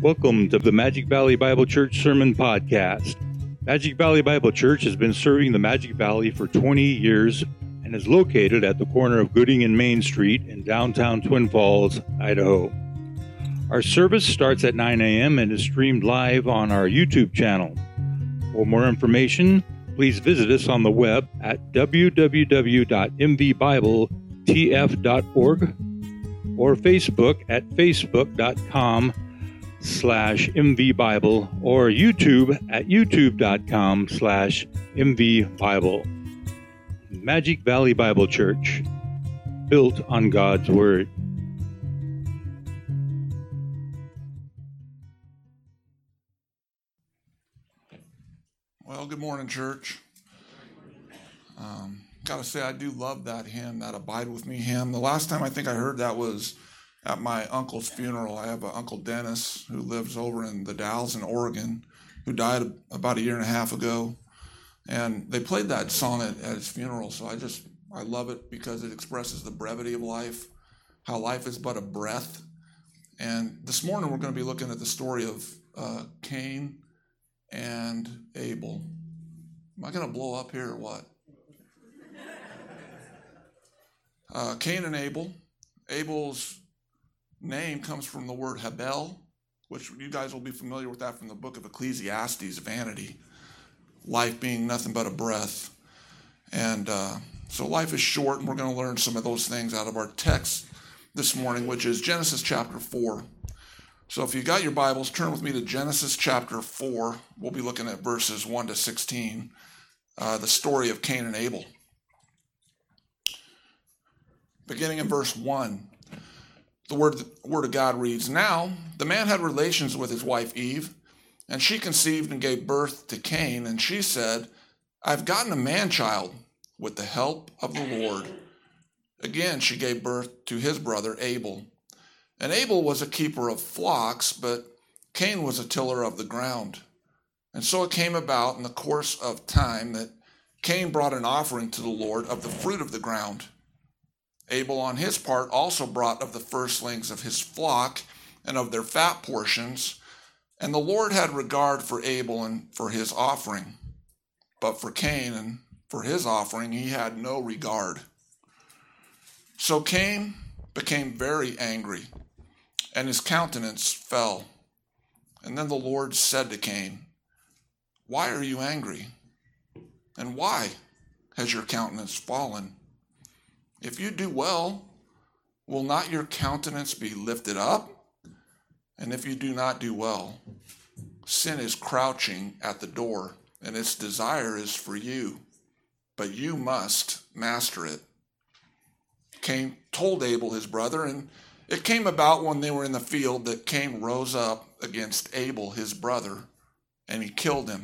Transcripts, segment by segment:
Welcome to the Magic Valley Bible Church Sermon Podcast. Magic Valley Bible Church has been serving the Magic Valley for 20 years and is located at the corner of Gooding and Main Street in downtown Twin Falls, Idaho. Our service starts at 9 a.m. and is streamed live on our YouTube channel. For more information, please visit us on the web at www.mvbibletf.org or Facebook at facebook.com/mvbible or YouTube at youtube.com/mvbible. Magic Valley Bible Church, built on God's Word. Well, good morning, church. Gotta say, I do love that hymn, that Abide With Me hymn. The last time I think I heard that was at my uncle's funeral. I have an Uncle Dennis who lives over in the Dalles in Oregon, who died about a year and a half ago. And they played that song at his funeral, so I love it because it expresses the brevity of life, how life is but a breath. And this morning we're going to be looking at the story of Cain and Abel. Am I going to blow up here or what? Cain and Abel. Abel's name comes from the word Habel, which you guys will be familiar with that from the book of Ecclesiastes, vanity. Life being nothing but a breath. And so life is short, and we're going to learn some of those things out of our text this morning, which is Genesis chapter 4. So if you got your Bibles, turn with me to Genesis chapter 4. We'll be looking at verses 1 to 16, the story of Cain and Abel. Beginning in verse 1, the word of God reads, "Now the man had relations with his wife Eve, and she conceived and gave birth to Cain, and she said, 'I've gotten a man-child with the help of the Lord.' Again she gave birth to his brother Abel. And Abel was a keeper of flocks, but Cain was a tiller of the ground. And so it came about in the course of time that Cain brought an offering to the Lord of the fruit of the ground. Abel on his part also brought of the firstlings of his flock and of their fat portions. And the Lord had regard for Abel and for his offering. But for Cain and for his offering he had no regard. So Cain became very angry, and his countenance fell. And then the Lord said to Cain, 'Why are you angry? And why has your countenance fallen? If you do well, will not your countenance be lifted up? And if you do not do well, sin is crouching at the door, and its desire is for you, but you must master it.' Cain told Abel his brother, and it came about when they were in the field that Cain rose up against Abel his brother, and he killed him.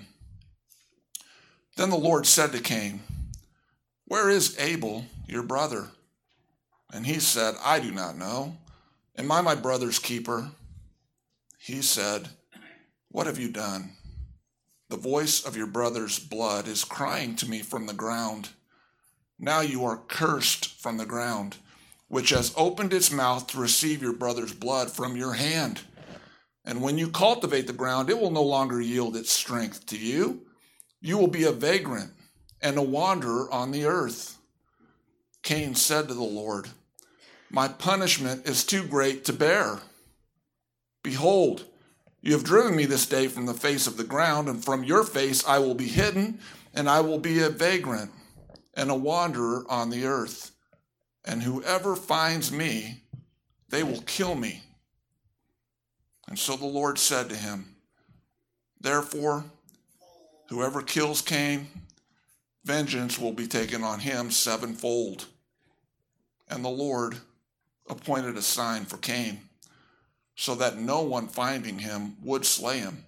Then the Lord said to Cain, 'Where is Abel, your brother?' And he said, 'I do not know. Am I my brother's keeper?' He said, 'What have you done? The voice of your brother's blood is crying to me from the ground. Now you are cursed from the ground, which has opened its mouth to receive your brother's blood from your hand. And when you cultivate the ground, it will no longer yield its strength to you. You will be a vagrant and a wanderer on the earth.' Cain said to the Lord, 'My punishment is too great to bear. Behold, you have driven me this day from the face of the ground, and from your face I will be hidden, and I will be a vagrant and a wanderer on the earth. And whoever finds me, they will kill me.' And so the Lord said to him, 'Therefore, whoever kills Cain, vengeance will be taken on him sevenfold.' And the Lord appointed a sign for Cain, so that no one finding him would slay him.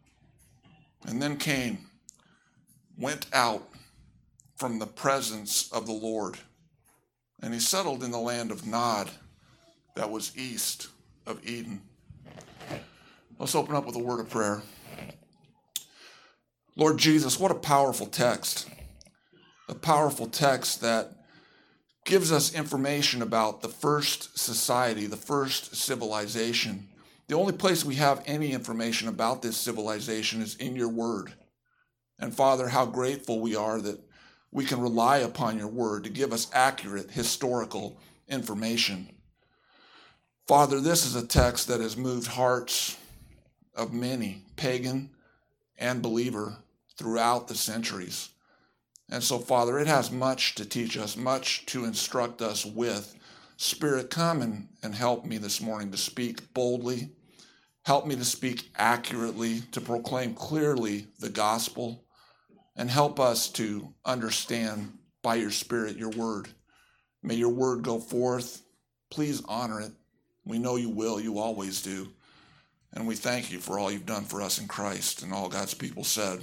And then Cain went out from the presence of the Lord, and he settled in the land of Nod, that was east of Eden." Let's open up with a word of prayer. Lord Jesus, what a powerful text. A powerful text that gives us information about the first society, the first civilization, The only place we have any information about this civilization is in your word. And Father, how grateful we are that we can rely upon your word to give us accurate historical information. Father, this is a text that has moved hearts of many, pagan and believer, throughout the centuries. And so, Father, it has much to teach us, much to instruct us with. Spirit, come and help me this morning to speak boldly. Help me to speak accurately, to proclaim clearly the gospel, and help us to understand by your Spirit your word. May your word go forth. Please honor it. We know you will. You always do. And we thank you for all you've done for us in Christ. And all God's people said.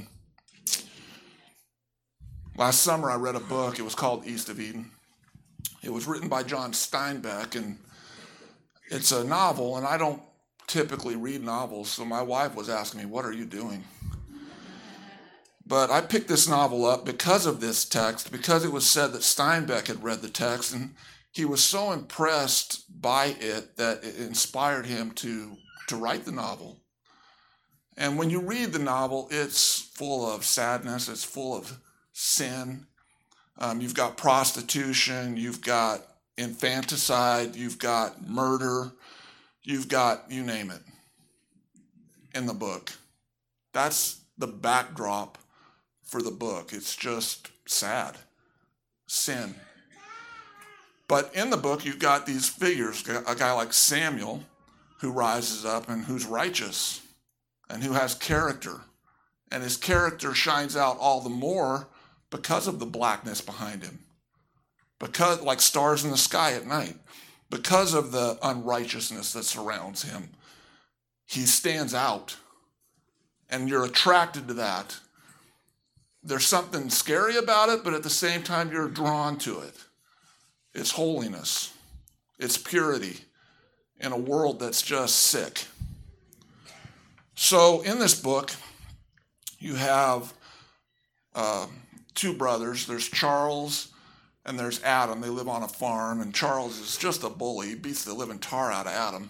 Last summer I read a book. It was called East of Eden. It was written by John Steinbeck, and it's a novel, and I don't typically read novels, so my wife was asking me, what are you doing? But I picked this novel up because of this text, because it was said that Steinbeck had read the text, and he was so impressed by it that it inspired him to write the novel. And when you read the novel, it's full of sadness, it's full of sin. You've got prostitution, you've got infanticide, you've got murder, you've got, you name it, in the book. That's the backdrop for the book. It's just sad. Sin. But in the book, you've got these figures, a guy like Samuel, who rises up and who's righteous and who has character. And his character shines out all the more because of the blackness behind him. Because, like stars in the sky at night, because of the unrighteousness that surrounds him, he stands out. And you're attracted to that. There's something scary about it, but at the same time, you're drawn to it. It's holiness. It's purity in a world that's just sick. So in this book, you have two brothers. There's Charles and there's Adam. They live on a farm, and Charles is just a bully. He beats the living tar out of Adam.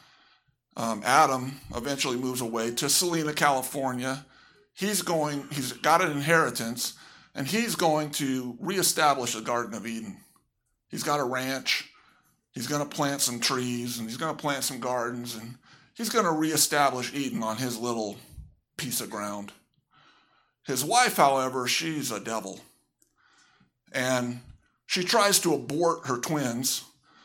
Adam eventually moves away to Salina, California. He's got an inheritance, and he's going to reestablish the Garden of Eden. He's got a ranch. He's going to plant some trees, and he's going to plant some gardens, and he's going to reestablish Eden on his little piece of ground. His wife, however, she's a devil. And she tries to abort her twins,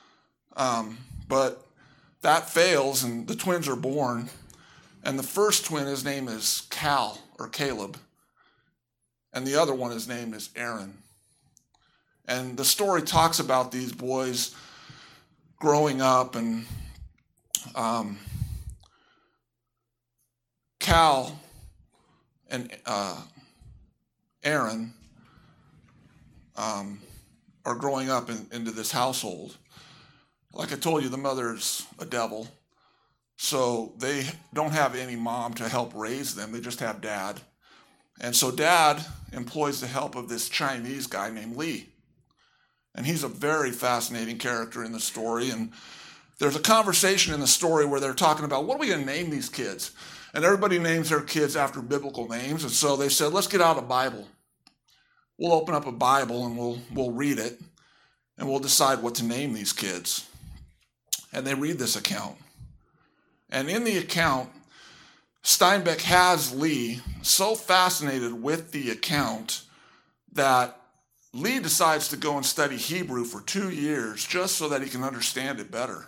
but that fails, and the twins are born. And the first twin, his name is Cal, or Caleb. And the other one, his name is Aaron. And the story talks about these boys growing up, and Cal and Aaron are growing up into this household. Like I told you, the mother's a devil. So they don't have any mom to help raise them. They just have dad. And so dad employs the help of this Chinese guy named Lee. And he's a very fascinating character in the story. And there's a conversation in the story where they're talking about, what are we going to name these kids? And everybody names their kids after biblical names. And so they said, let's get out a Bible. We'll open up a Bible and we'll read it. And we'll decide what to name these kids. And they read this account. And in the account, Steinbeck has Lee so fascinated with the account that Lee decides to go and study Hebrew for 2 years just so that he can understand it better.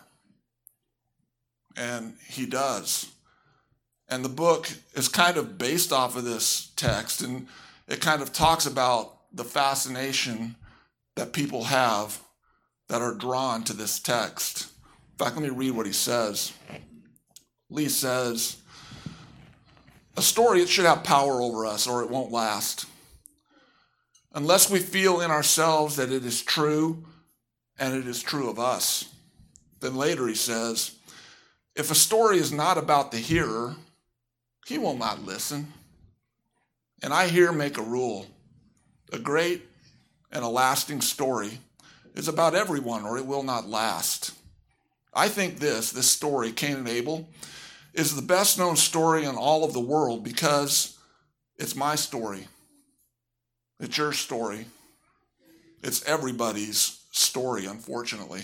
And he does. And the book is kind of based off of this text, and it kind of talks about the fascination that people have that are drawn to this text. In fact, let me read what he says. Lee says, a story, it should have power over us or it won't last. Unless we feel in ourselves that it is true and it is true of us. Then later he says, if a story is not about the hearer, he will not listen. And I here make a rule. A great and a lasting story is about everyone or it will not last. I think this story, Cain and Abel, is the best known story in all of the world because it's my story. It's your story. It's everybody's story, unfortunately.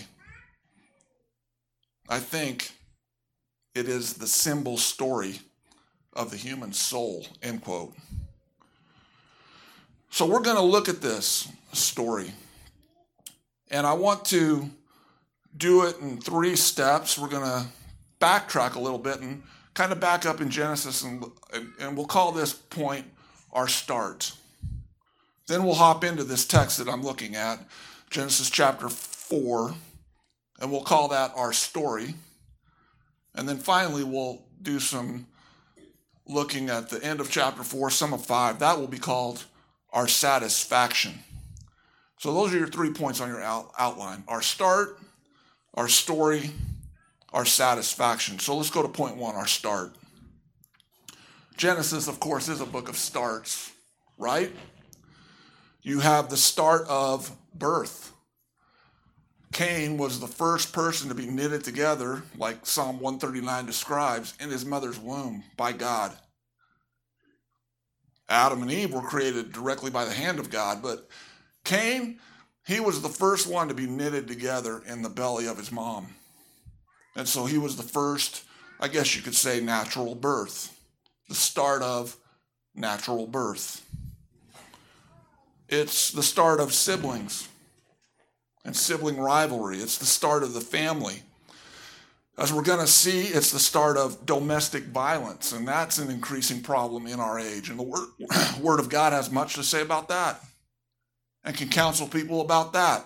I think it is the symbol story of the human soul, end quote. So we're going to look at this story. And I want to do it in 3 steps. We're going to backtrack a little bit and kind of back up in Genesis, and we'll call this point our start. Then we'll hop into this text that I'm looking at, Genesis chapter 4, and we'll call that our story. And then finally we'll do some looking at the end of chapter 4, some of 5. That will be called our satisfaction. So those are your 3 points on your outline. Our start, our story, our satisfaction. So let's go to point 1, our start. Genesis, of course, is a book of starts, right? You have the start of birth. Cain was the first person to be knitted together, like Psalm 139 describes, in his mother's womb by God. Adam and Eve were created directly by the hand of God, but Cain, he was the first one to be knitted together in the belly of his mom. And so he was the first, I guess you could say, natural birth. The start of natural birth. It's the start of siblings and sibling rivalry. It's the start of the family. As we're going to see, it's the start of domestic violence, and that's an increasing problem in our age. And the Word of God has much to say about that and can counsel people about that.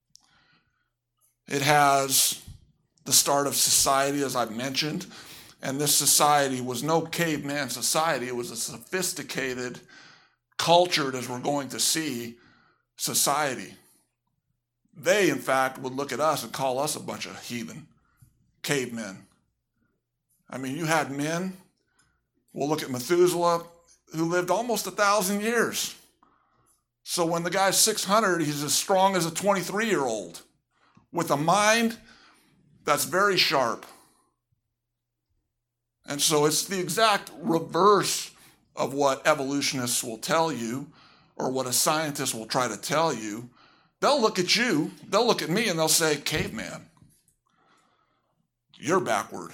It has the start of society, as I've mentioned, and this society was no caveman society. It was a sophisticated, cultured, as we're going to see, society. They, in fact, would look at us and call us a bunch of heathen, cavemen. I mean, you had men, we'll look at Methuselah, who lived almost 1,000 years. So when the guy's 600, he's as strong as a 23-year-old with a mind that's very sharp. And so it's the exact reverse of what evolutionists will tell you or what a scientist will try to tell you. They'll look at you, they'll look at me, and they'll say, caveman, you're backward.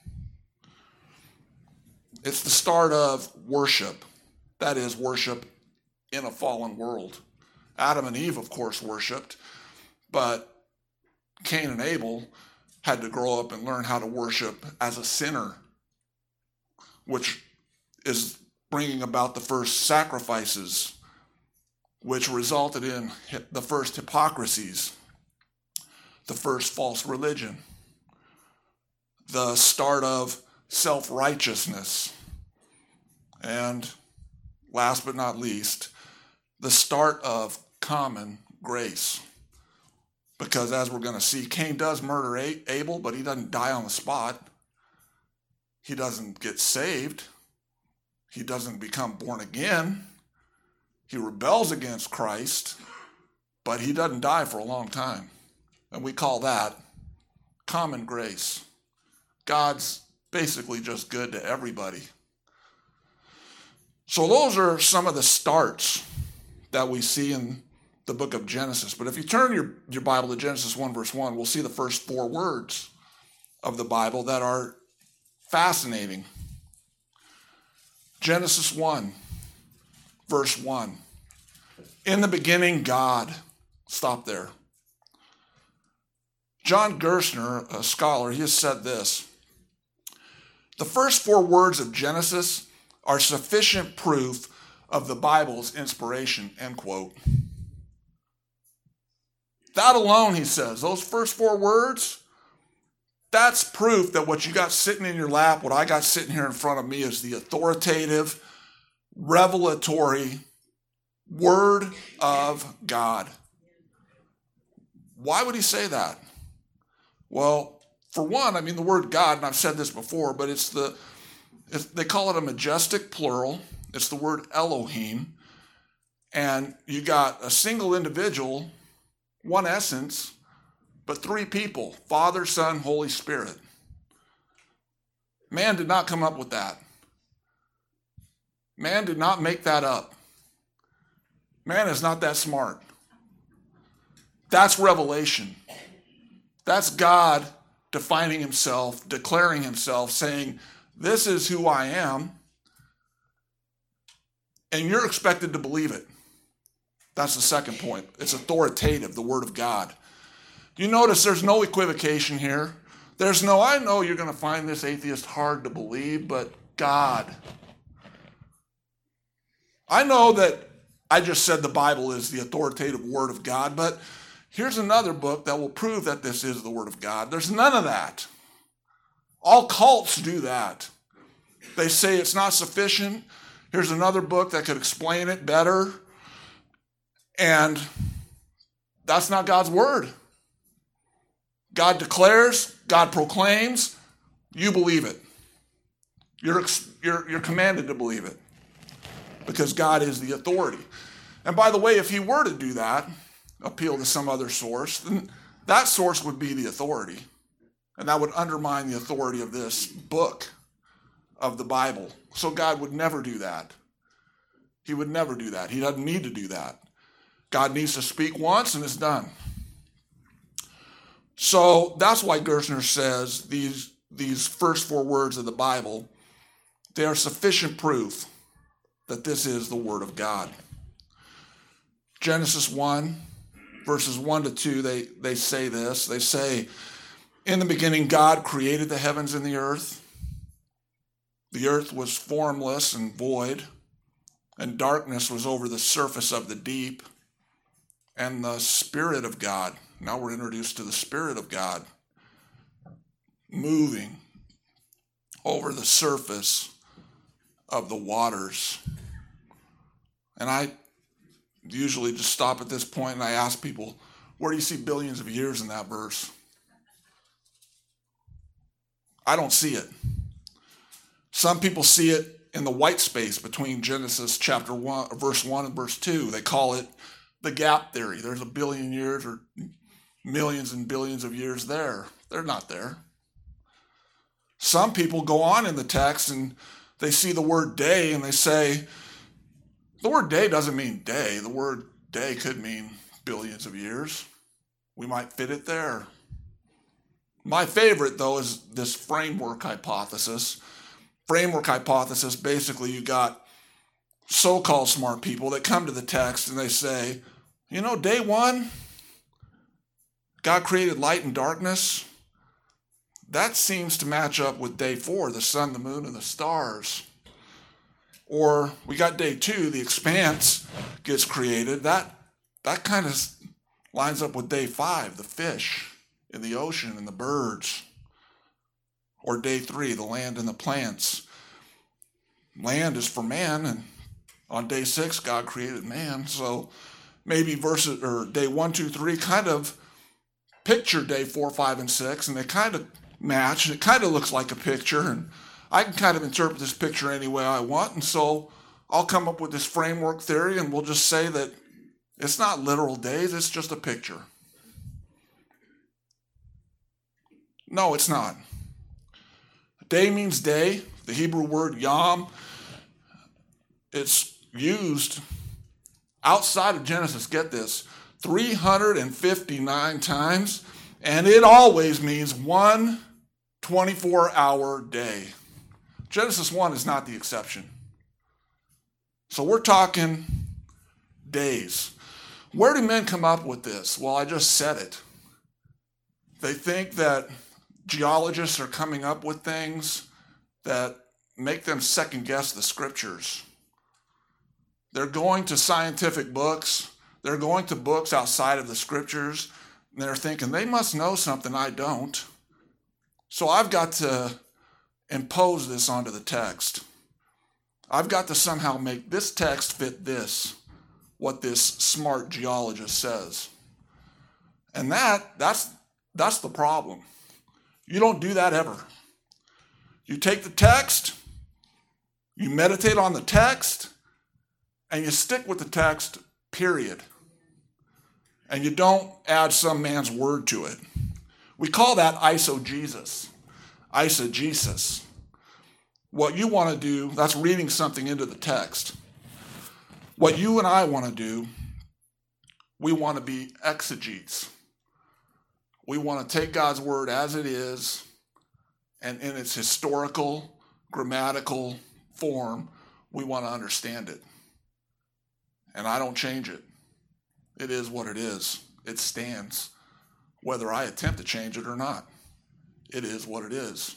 It's the start of worship. That is, worship in a fallen world. Adam and Eve, of course, worshiped, but Cain and Abel had to grow up and learn how to worship as a sinner, which is bringing about the first sacrifices, which resulted in the first hypocrisies, the first false religion, the start of self-righteousness, and last but not least, the start of common grace. Because as we're going to see, Cain does murder Abel, but he doesn't die on the spot. He doesn't get saved. He doesn't become born again. He rebels against Christ, but he doesn't die for a long time. And we call that common grace. God's basically just good to everybody. So those are some of the starts that we see in the book of Genesis. But if you turn your Bible to Genesis 1 verse 1, we'll see the first 4 words of the Bible that are fascinating. Genesis 1 verse 1. In the beginning, God. Stop there. John Gerstner, a scholar, he has said this: the first 4 words of Genesis are sufficient proof of the Bible's inspiration, end quote. That alone, he says, those first 4 words, that's proof that what you got sitting in your lap, what I got sitting here in front of me, is the authoritative, revelatory Word of God. Why would he say that? Well, for one, I mean, the word God, and I've said this before, but they call it a majestic plural. It's the word Elohim. And you got a single individual, one essence, but 3 people: Father, Son, Holy Spirit. Man did not come up with that. Man did not make that up. Man is not that smart. That's revelation. That's God defining himself, declaring himself, saying, this is who I am, and you're expected to believe it. That's the second point. It's authoritative, the Word of God. You notice there's no equivocation here. There's no, I know you're going to find this atheist hard to believe, but God. I know that I just said the Bible is the authoritative Word of God, but here's another book that will prove that this is the Word of God. There's none of that. All cults do that. They say it's not sufficient. Here's another book that could explain it better. And that's not God's Word. God declares, God proclaims, you believe it. You're commanded to believe it because God is the authority. And by the way, if he were to do that, appeal to some other source, then that source would be the authority. And that would undermine the authority of this book of the Bible. So God would never do that. He would never do that. He doesn't need to do that. God needs to speak once and it's done. So that's why Gerstner says these first four words of the Bible, they are sufficient proof that this is the Word of God. Genesis 1, verses 1 to 2, they say this. They say, in the beginning, God created the heavens and the earth. The earth was formless and void, and darkness was over the surface of the deep. And the Spirit of God, now we're introduced to the Spirit of God, moving over the surface of the waters. And I usually just stop at this point and I ask people, where do you see billions of years in that verse? I don't see it. Some people see it in the white space between Genesis chapter 1, verse 1 and verse 2. They call it the gap theory. There's a billion years or millions and billions of years there. They're not there. Some people go on in the text and they see the word day and they say, the word day doesn't mean day. The word day could mean billions of years. We might fit it there. My favorite, though, is this framework hypothesis. Framework hypothesis, basically you got so-called smart people that come to the text and they say, you know, day one, God created light and darkness. That seems to match up with day 4, the sun, the moon, and the stars. Or we got day 2, the expanse gets created. That kind of lines up with day 5, the fish in the ocean and the birds. Or day 3, the land and the plants. Land is for man, and on day 6, God created man. So maybe verses or day 1, 2, 3 kind of picture day 4, 5, and 6, and they kind of match. It kind of looks like a picture, and I can kind of interpret this picture any way I want, and so I'll come up with this framework theory, and we'll just say that it's not literal days, it's just a picture. No, it's not. Day means day. The Hebrew word yom, it's used outside of Genesis, get this, 359 times, and it always means 1 24-hour day. Genesis 1 is not the exception. So we're talking days. Where do men come up with this? Well, I just said it. They think that geologists are coming up with things that make them second guess the scriptures. They're going to scientific books. They're going to books outside of the scriptures. And they're thinking, they must know something I don't. So I've got to impose this onto the text. I've got to somehow make this text fit this, what this smart geologist says. And that's the problem. You don't do that ever. You take the text, you meditate on the text, and you stick with the text, period. And you don't add some man's word to it. We call that eisegesis. Eisegesis. what you want to do, that's reading something into the text. What you and I want to do, we want to be exegetes. We want to take God's word as it is and in its historical, grammatical form, we want to understand it. And I don't change it. It is what it is. It stands. Whether I attempt to change it or not, it is what it is.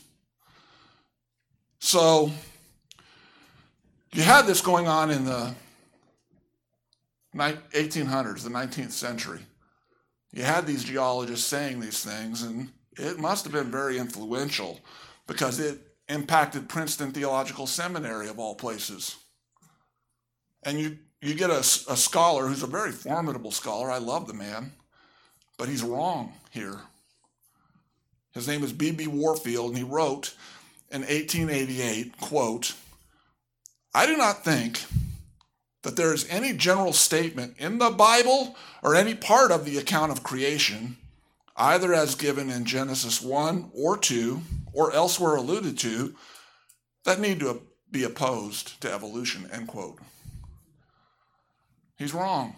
So, you had this going on in the 1800s, the 19th century. You had these geologists saying these things, and it must have been very influential because it impacted Princeton Theological Seminary, of all places. And you get a scholar who's a very formidable scholar. I love the man, but he's wrong here. His name is B.B. Warfield, and he wrote in 1888, quote, "I do not think that there is any general statement in the Bible or any part of the account of creation, either as given in Genesis 1 or 2, or elsewhere alluded to, that need to be opposed to evolution," end quote. He's wrong.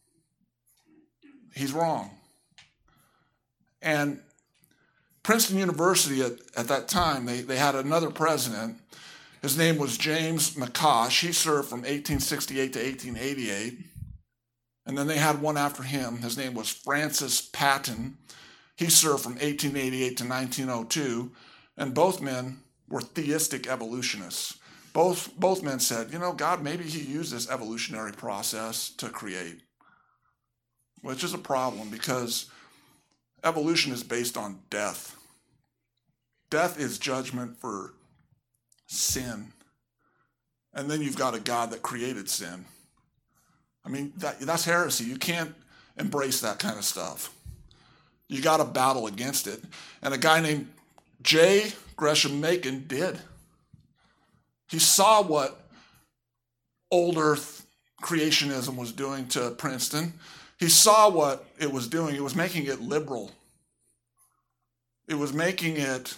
He's wrong. And Princeton University at that time, they had another president. His name was James McCosh. He served from 1868 to 1888. And then they had one after him. His name was Francis Patton. He served from 1888 to 1902. And both men were theistic evolutionists. Both men said, God, maybe he used this evolutionary process to create, which is a problem because evolution is based on death. Death is judgment for sin. And then you've got a God that created sin. I mean, that's heresy. You can't embrace that kind of stuff. You got to battle against it. And a guy named J. Gresham Machen did. He saw what old earth creationism was doing to Princeton. He saw what it was doing. It was making it liberal. It was making it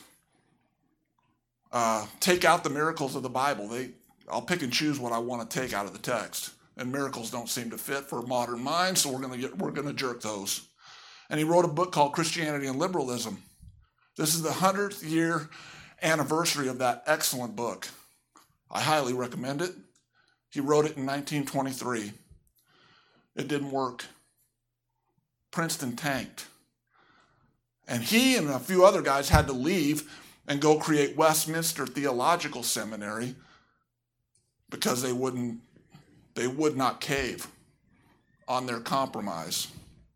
take out the miracles of the Bible. I'll pick and choose what I want to take out of the text. And miracles don't seem to fit for modern minds, so we're going to jerk those. And he wrote a book called Christianity and Liberalism. This is the 100th year anniversary of that excellent book. I highly recommend it. He wrote it in 1923. It didn't work. Princeton tanked. And he and a few other guys had to leave and go create Westminster Theological Seminary because they would not cave on their compromise.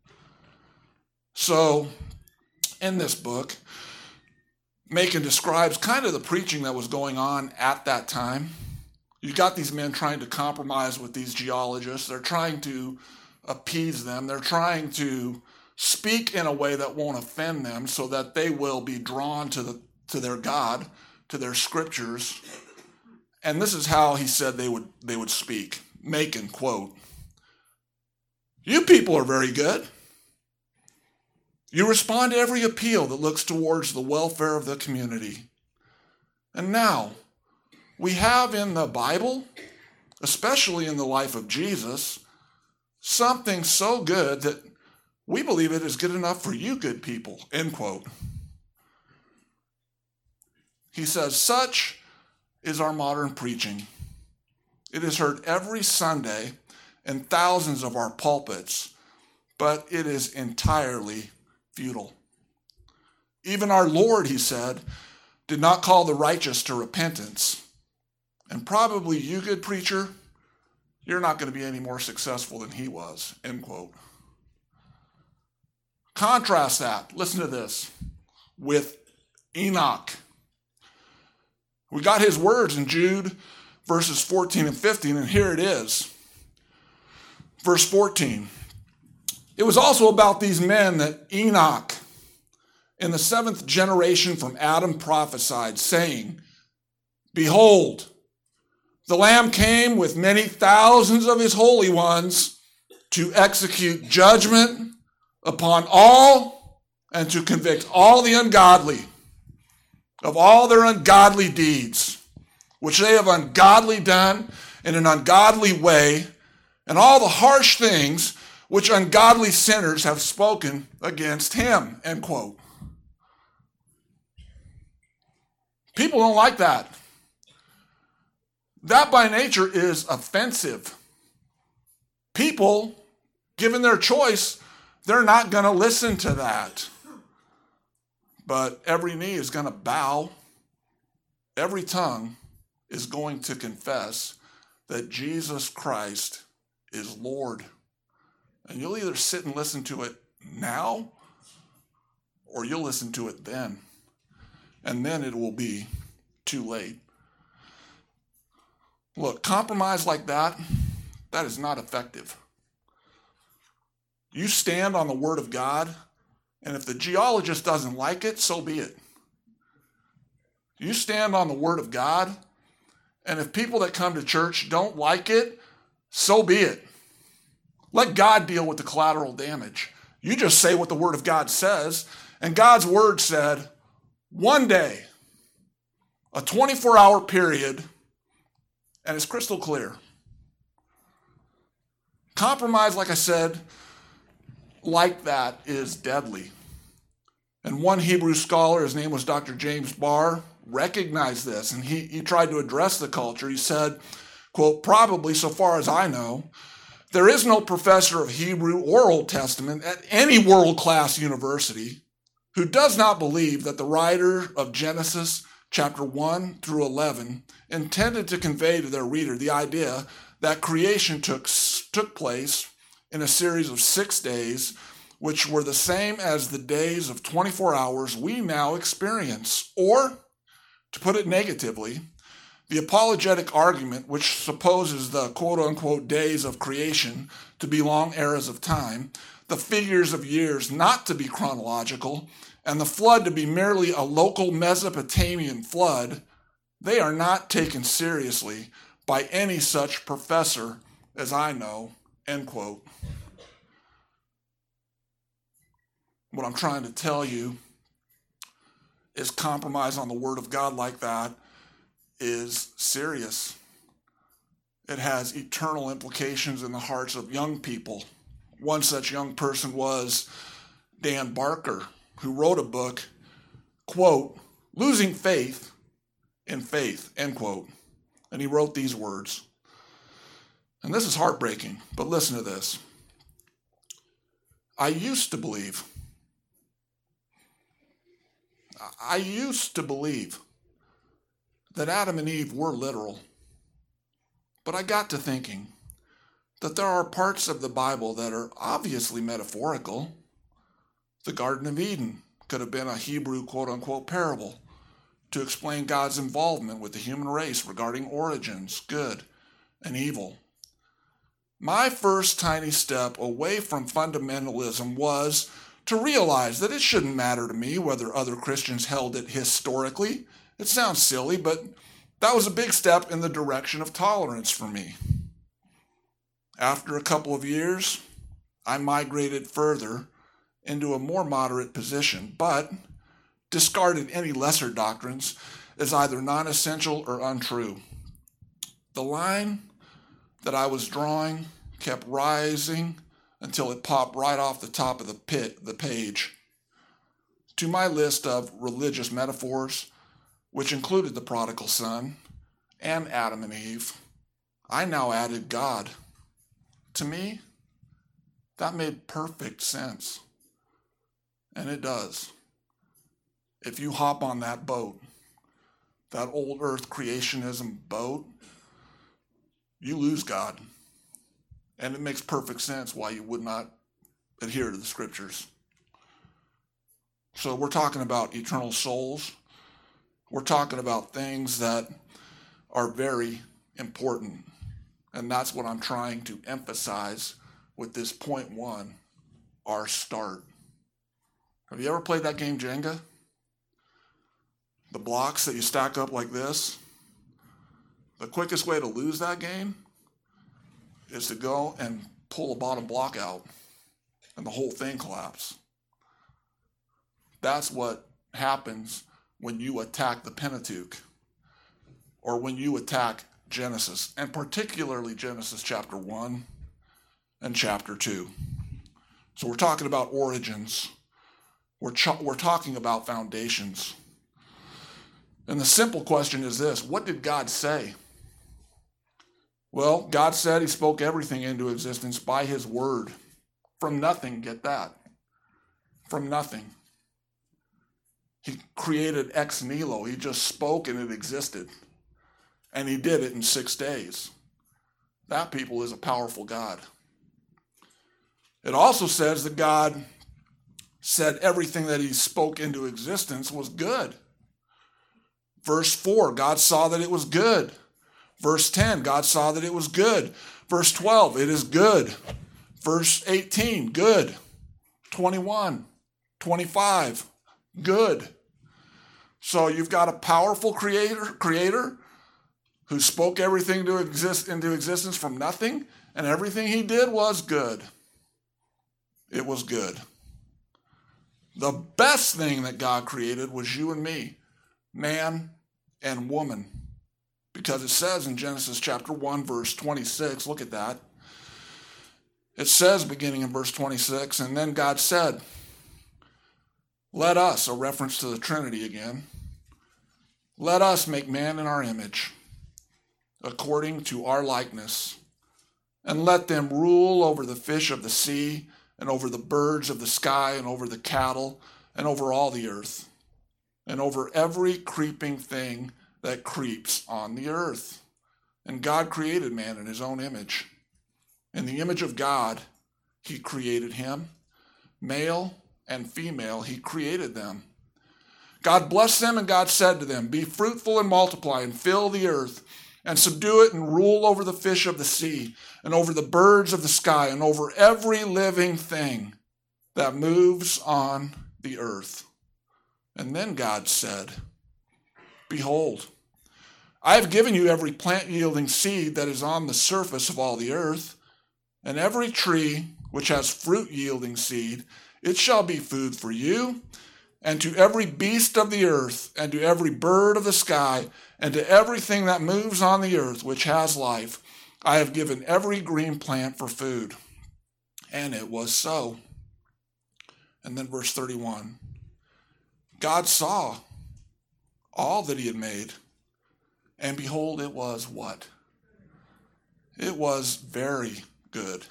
So, in this book, Machen describes kind of the preaching that was going on at that time. You got these men trying to compromise with these geologists. They're trying to appease them. They're trying to speak in a way that won't offend them so that they will be drawn to their God, to their scriptures. And this is how he said they would speak. Machen, quote, "You people are very good. You respond to every appeal that looks towards the welfare of the community. And now, we have in the Bible, especially in the life of Jesus, something so good that we believe it is good enough for you good people," end quote. He says, "Such is our modern preaching. It is heard every Sunday in thousands of our pulpits, but it is entirely futile. Even our Lord," he said, "did not call the righteous to repentance. And probably you, good preacher, you're not going to be any more successful than he was," end quote. Contrast that, listen to this, with Enoch. We got his words in Jude verses 14 and 15, and here it is. Verse 14. "It was also about these men that Enoch, in the 7th generation from Adam, prophesied, saying, Behold, the Lamb came with many thousands of his holy ones to execute judgment upon all and to convict all the ungodly of all their ungodly deeds, which they have ungodly done in an ungodly way, and all the harsh things which ungodly sinners have spoken against him, end quote. People don't like that. That by nature is offensive. People, given their choice, they're not going to listen to that. But every knee is going to bow. Every tongue is going to confess that Jesus Christ is Lord. And you'll either sit and listen to it now, or you'll listen to it then. And then it will be too late. Look, compromise like that is not effective. You stand on the Word of God, and if the geologist doesn't like it, so be it. You stand on the Word of God, and if people that come to church don't like it, so be it. Let God deal with the collateral damage. You just say what the Word of God says, and God's Word said, one day, a 24-hour period, and it's crystal clear. Compromise, like I said, like that is deadly. And one Hebrew scholar, his name was Dr. James Barr, recognized this, and he tried to address the culture. He said, quote, probably, so far as I know, there is no professor of Hebrew or Old Testament at any world-class university who does not believe that the writer of Genesis chapter 1 through 11 intended to convey to their reader the idea that creation took place in a series of 6 days, which were the same as the days of 24 hours we now experience. Or, to put it negatively, the apologetic argument, which supposes the quote-unquote days of creation to be long eras of time, the figures of years not to be chronological, and the flood to be merely a local Mesopotamian flood, they are not taken seriously by any such professor as I know, end quote. What I'm trying to tell you is compromise on the Word of God like that is serious. It has eternal implications in the hearts of young people. One such young person was Dan Barker, who wrote a book, quote, Losing Faith in Faith, end quote. And he wrote these words. And this is heartbreaking, but listen to this. I used to believe that Adam and Eve were literal. But I got to thinking that there are parts of the Bible that are obviously metaphorical. The Garden of Eden could have been a Hebrew quote-unquote parable to explain God's involvement with the human race regarding origins, good and evil. My first tiny step away from fundamentalism was to realize that it shouldn't matter to me whether other Christians held it historically. It sounds silly, but that was a big step in the direction of tolerance for me. After a couple of years, I migrated further into a more moderate position, but discarded any lesser doctrines as either non-essential or untrue. The line that I was drawing kept rising until it popped right off the top of the page. To my list of religious metaphors, which included the prodigal son and Adam and Eve, I now added God. To me, that made perfect sense. And it does. If you hop on that boat, that old earth creationism boat, you lose God. And it makes perfect sense why you would not adhere to the scriptures. So we're talking about eternal souls. We're talking about things that are very important. And that's what I'm trying to emphasize with this point one, our start. Have you ever played that game Jenga? The blocks that you stack up like this? The quickest way to lose that game is to go and pull a bottom block out and the whole thing collapses. That's what happens when you attack the Pentateuch. or when you attack Genesis, and particularly Genesis chapter 1 and chapter 2. So we're talking about origins. We're talking about foundations. And the simple question is this: what did God say? Well, God said he spoke everything into existence by his word. From nothing, get that. From nothing. He created ex nihilo. He just spoke and it existed. And he did it in 6 days. That, people, is a powerful God. It also says that God said everything that he spoke into existence was good. Verse 4, God saw that it was good. Verse 10, God saw that it was good. Verse 12, it is good. Verse 18, good. 21, 25, good. So you've got a powerful creator who spoke everything into existence from nothing, and everything he did was good. It was good. The best thing that God created was you and me, man and woman. Because it says in Genesis chapter 1, verse 26, look at that. It says, beginning in verse 26, and then God said, let us, a reference to the Trinity again, let us make man in our image, according to our likeness, and let them rule over the fish of the sea, and over the birds of the sky, and over the cattle, and over all the earth, and over every creeping thing that creeps on the earth. And God created man in his own image. In the image of God, he created him. Male and female, he created them. God blessed them, and God said to them, be fruitful and multiply, and fill the earth, and subdue it, and rule over the fish of the sea, and over the birds of the sky, and over every living thing that moves on the earth. And then God said, behold, I have given you every plant yielding seed that is on the surface of all the earth, and every tree which has fruit yielding seed, it shall be food for you, and to every beast of the earth, and to every bird of the sky, and to everything that moves on the earth which has life, I have given every green plant for food. And it was so. And then verse 31. God saw all that he had made, and behold, it was what? It was very good.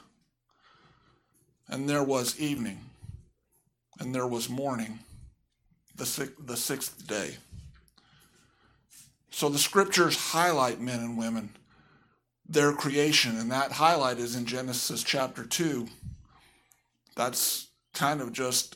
And there was evening, and there was morning, the sixth day. So the scriptures highlight men and women, their creation, and that highlight is in Genesis chapter 2. That's kind of just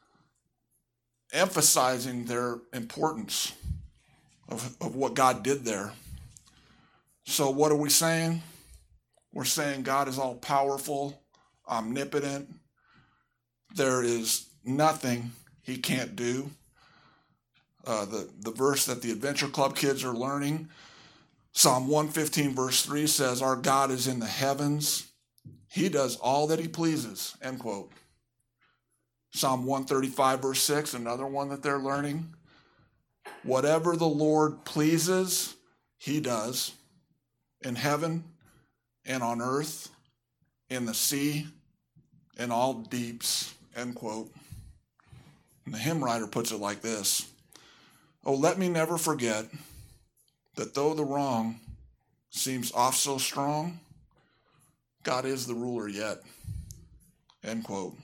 emphasizing their importance of what God did there. So what are we saying? We're saying God is all powerful, omnipotent. There is nothing he can't do. The verse that the Adventure Club kids are learning, Psalm 115 verse 3 says, our God is in the heavens. He does all that he pleases, end quote. Psalm 135 verse 6, another one that they're learning. Whatever the Lord pleases, he does in heaven and on earth, in the sea, in all deeps, end quote. And the hymn writer puts it like this. Oh, let me never forget that though the wrong seems oft so strong, God is the ruler yet, end quote.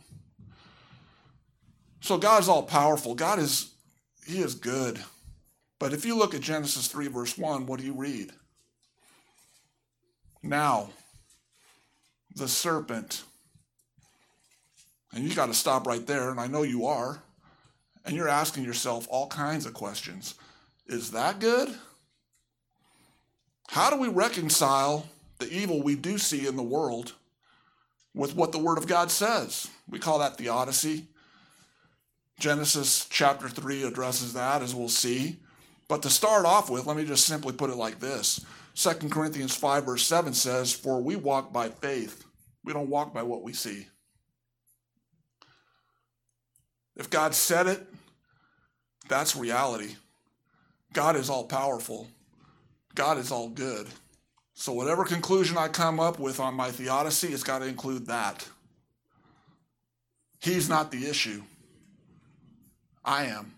So God is all powerful. He is good. But if you look at Genesis 3 verse 1, what do you read? Now, the serpent. And you got to stop right there, and I know you are. And you're asking yourself all kinds of questions. Is that good? How do we reconcile the evil we do see in the world with what the Word of God says? We call that theodicy. Genesis chapter 3 addresses that, as we'll see. But to start off with, let me just simply put it like this. 2 Corinthians 5 verse 7 says, for we walk by faith. We don't walk by what we see. If God said it, that's reality. God is all powerful. God is all good. So whatever conclusion I come up with on my theodicy, it's got to include that. He's not the issue. I am.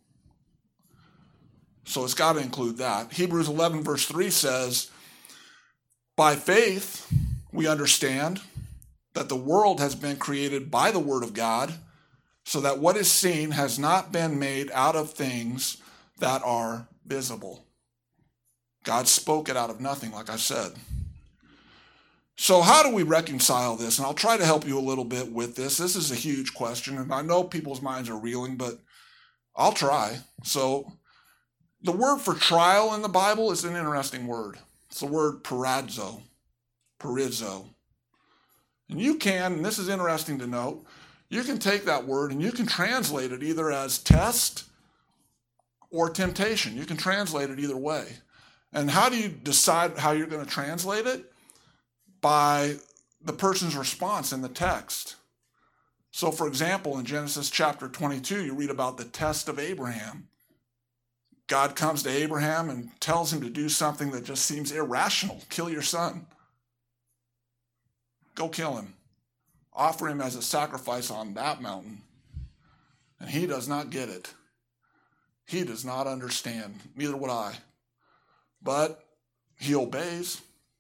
So it's got to include that. Hebrews 11 verse 3 says, by faith we understand that the world has been created by the word of God, so that what is seen has not been made out of things that are visible. God spoke it out of nothing, like I said. So how do we reconcile this? And I'll try to help you a little bit with this. This is a huge question, and I know people's minds are reeling, but I'll try. So the word for trial in the Bible is an interesting word. It's the word perazzo. And you can, and this is interesting to note, you can take that word and you can translate it either as test or temptation. You can translate it either way. And how do you decide how you're going to translate it? By the person's response in the text. So, for example, in Genesis chapter 22, you read about the test of Abraham. God comes to Abraham and tells him to do something that just seems irrational. Kill your son. Go kill him. Offer him as a sacrifice on that mountain. And he does not get it. He does not understand. Neither would I. But he obeys.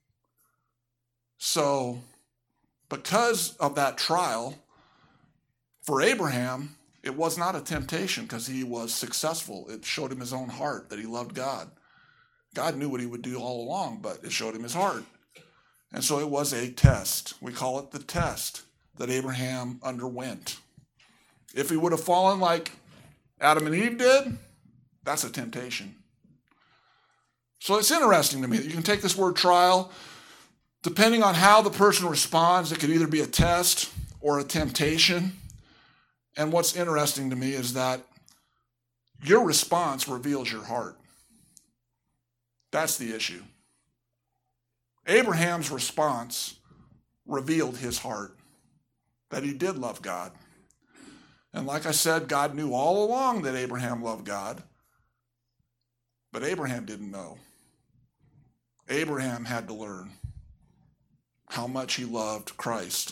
So, because of that trial, for Abraham, it was not a temptation because he was successful. It showed him his own heart that he loved God. God knew what he would do all along, but it showed him his heart. And so it was a test. We call it the test that Abraham underwent. If he would have fallen like Adam and Eve did, that's a temptation. So it's interesting to me that you can take this word trial, depending on how the person responds, it could either be a test or a temptation. And what's interesting to me is that your response reveals your heart. That's the issue. Abraham's response revealed his heart, that he did love God. And like I said, God knew all along that Abraham loved God, but Abraham didn't know. Abraham had to learn how much he loved Christ.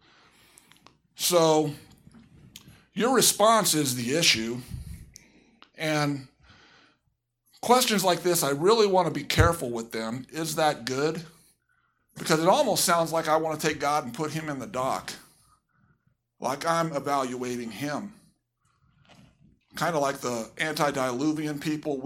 So, your response is the issue. And questions like this, I really want to be careful with them. Is that good? Because it almost sounds like I want to take God and put him in the dock. Like I'm evaluating him. Kind of like the antediluvian people,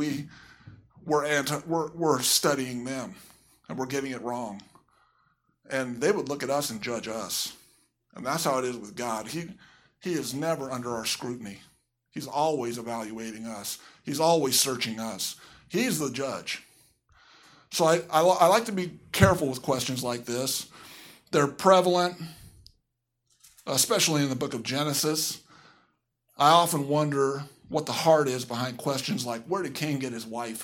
we're studying them and we're getting it wrong. And they would look at us and judge us. And that's how it is with God. He is never under our scrutiny. He's always evaluating us. He's always searching us. He's the judge. So I like to be careful with questions like this. They're prevalent, especially in the book of Genesis. I often wonder what the heart is behind questions like, where did Cain get his wife?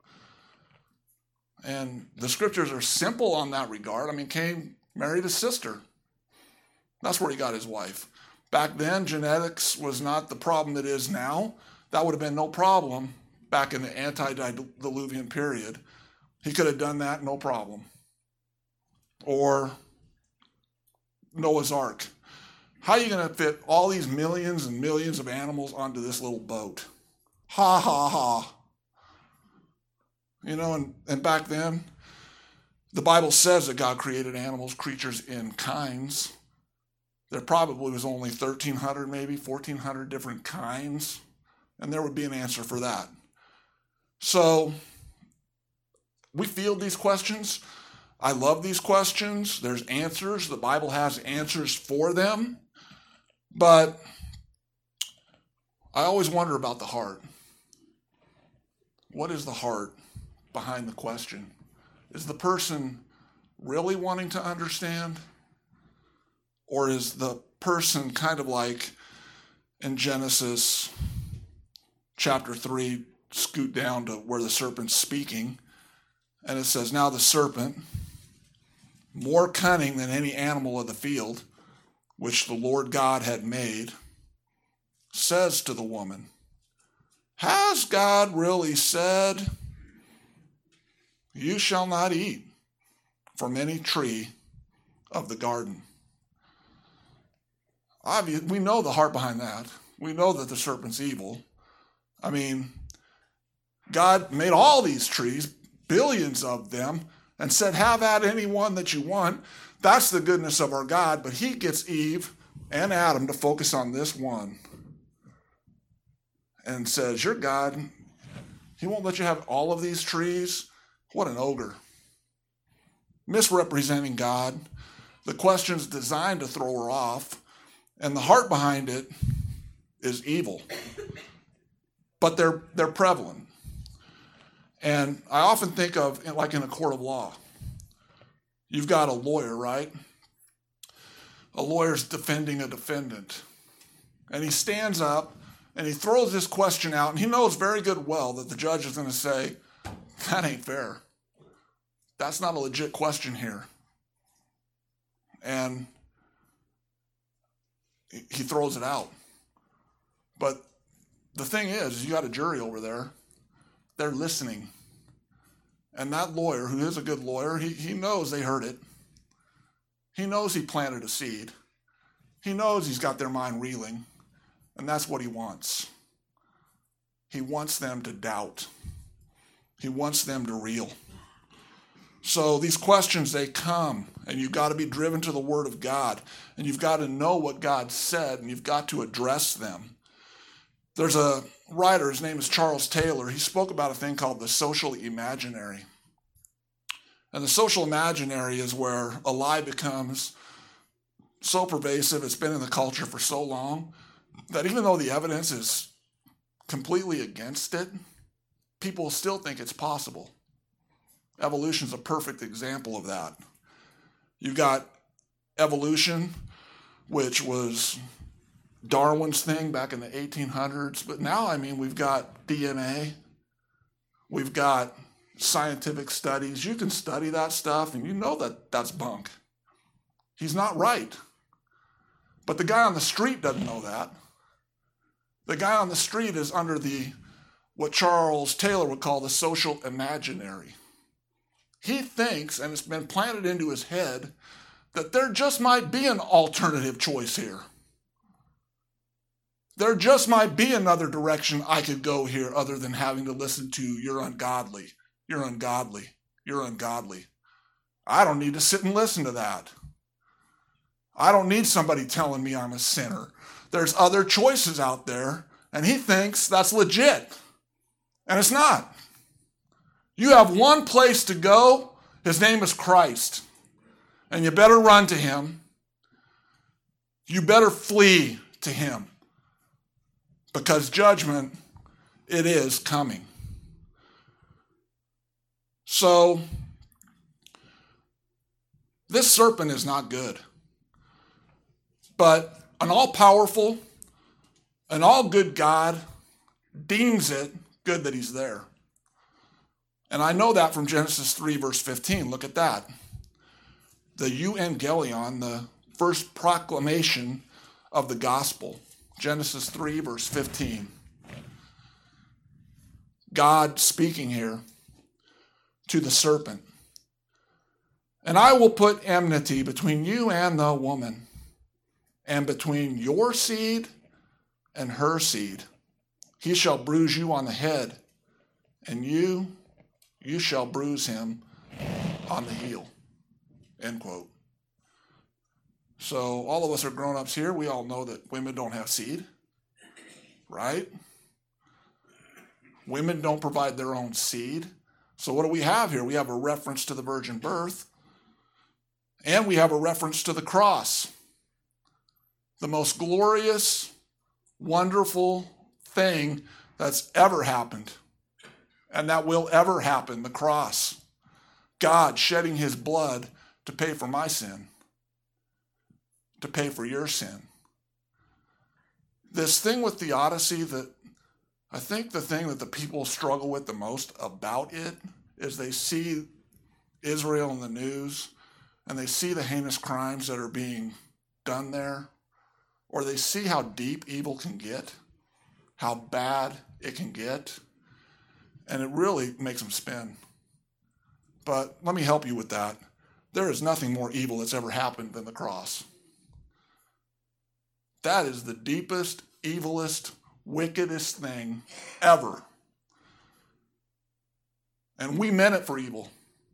And the scriptures are simple on that regard. I mean, Cain married his sister. That's where he got his wife. Back then, genetics was not the problem it is now. That would have been no problem back in the antediluvian period. He could have done that, no problem. Or Noah's Ark. How are you going to fit all these millions and millions of animals onto this little boat? Ha, ha, ha. You know, and back then, the Bible says that God created animals, creatures in kinds. There probably was only 1,300, maybe 1,400 different kinds, and there would be an answer for that. So we field these questions. I love these questions. There's answers. The Bible has answers for them. But I always wonder about the heart. What is the heart behind the question? Is the person really wanting to understand? Or is the person kind of like in Genesis chapter 3, scoot down to where the serpent's speaking, and it says, now the serpent, more cunning than any animal of the field, which the Lord God had made, says to the woman, has God really said? you shall not eat from any tree of the garden. Obviously, we know the heart behind that. We know that the serpent's evil. I mean, God made all these trees, billions of them, and said, have at any one that you want. That's the goodness of our God, but he gets Eve and Adam to focus on this one and says, your God, he won't let you have all of these trees? What an ogre. Misrepresenting God. The question's designed to throw her off, and the heart behind it is evil. But they're prevalent. And I often think of, like in a court of law, you've got a lawyer, right? A lawyer's defending a defendant. And he stands up and he throws this question out, and he knows very good well that the judge is going to say, that ain't fair. That's not a legit question here. And he throws it out. But the thing is, you got a jury over there. They're listening. And that lawyer, who is a good lawyer, he knows they heard it. He knows he planted a seed. He knows he's got their mind reeling. And that's what he wants. He wants them to doubt. He wants them to reel. So these questions, they come, and you've got to be driven to the Word of God, and you've got to know what God said, and you've got to address them. There's a writer, his name is Charles Taylor. He spoke about a thing called the social imaginary. And the social imaginary is where a lie becomes so pervasive, it's been in the culture for so long, that even though the evidence is completely against it, people still think it's possible. Evolution's a perfect example of that. You've got evolution, which was Darwin's thing back in the 1800s, but now, I mean, we've got DNA, we've got scientific studies. You can study that stuff, and you know that that's bunk. He's not right. But the guy on the street doesn't know that. The guy on the street is under what Charles Taylor would call the social imaginary. He thinks, and it's been planted into his head, that there just might be an alternative choice here. There just might be another direction I could go here other than having to listen to you're ungodly, you're ungodly, you're ungodly. I don't need to sit and listen to that. I don't need somebody telling me I'm a sinner. There's other choices out there, and he thinks that's legit. And it's not. You have one place to go. His name is Christ. And you better run to him. You better flee to him. Because judgment, it is coming. So, this serpent is not good. But an all-powerful, an all-good God deems it good that he's there. And I know that from Genesis 3, verse 15. Look at that. The euangelion, the first proclamation of the gospel. Genesis 3, verse 15. God speaking here to the serpent. And I will put enmity between you and the woman, and between your seed and her seed. He shall bruise you on the head, and you shall bruise him on the heel. End quote. So all of us are grown-ups here. We all know that women don't have seed, right? Women don't provide their own seed. So what do we have here? We have a reference to the virgin birth, and we have a reference to the cross. The most glorious, wonderful thing that's ever happened, and that will ever happen, the cross. God shedding his blood to pay for my sin, to pay for your sin. This thing with theodicy, that I think the thing that the people struggle with the most about it is they see Israel in the news and they see the heinous crimes that are being done there, or they see how deep evil can get, how bad it can get, and it really makes them spin. But let me help you with that. There is nothing more evil that's ever happened than the cross. That is the deepest, evilest, wickedest thing ever. And we meant it for evil.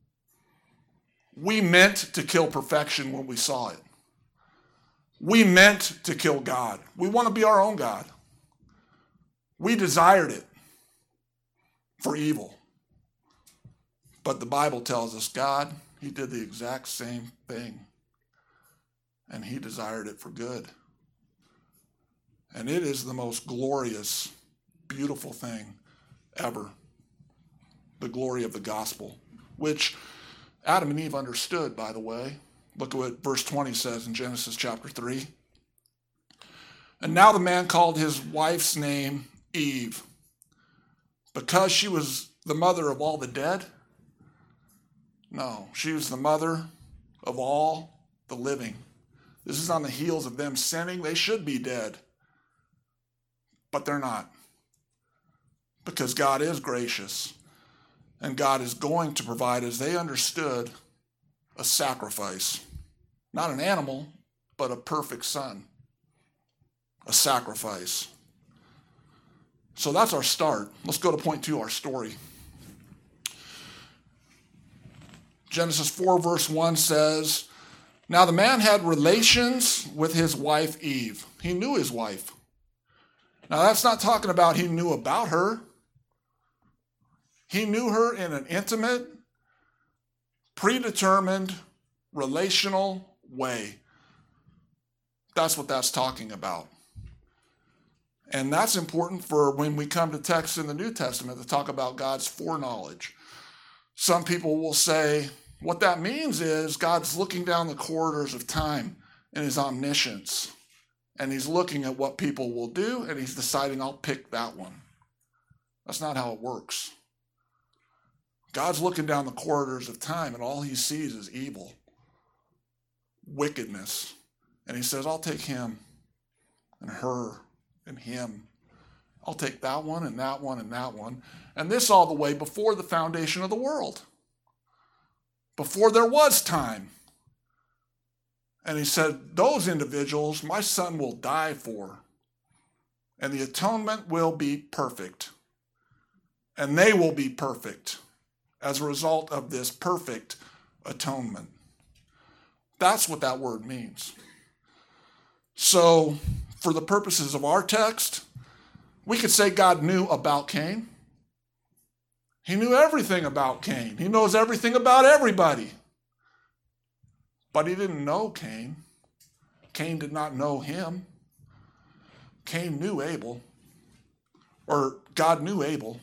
We meant to kill perfection when we saw it. We meant to kill God. We want to be our own God. We desired it for evil. But the Bible tells us God, he did the exact same thing. And he desired it for good. And it is the most glorious, beautiful thing ever. The glory of the gospel, which Adam and Eve understood, by the way. Look at what verse 20 says in Genesis chapter 3. And now the man called his wife's name Eve, because she was the mother of all the dead? No, she was the mother of all the living. This is on the heels of them sinning. They should be dead, but they're not, because God is gracious. And God is going to provide, as they understood, a sacrifice. Not an animal, but a perfect son. A sacrifice. So that's our start. Let's go to point 2, our story. Genesis 4 verse 1 says, now the man had relations with his wife Eve. He knew his wife. Now that's not talking about he knew about her. He knew her in an intimate, predetermined, relational way. That's what that's talking about. And that's important for when we come to texts in the New Testament to talk about God's foreknowledge. Some people will say, what that means is God's looking down the corridors of time in his omniscience. And he's looking at what people will do, and he's deciding, I'll pick that one. That's not how it works. God's looking down the corridors of time, and all he sees is evil, wickedness. And he says, I'll take him and her and him. I'll take that one and that one and that one. And this all the way before the foundation of the world, before there was time. And he said, those individuals my son will die for, and the atonement will be perfect. And they will be perfect as a result of this perfect atonement. That's what that word means. So, for the purposes of our text, we could say God knew about Cain. He knew everything about Cain. He knows everything about everybody. But he didn't know Cain. Cain did not know him. Cain knew Abel, or God knew Abel.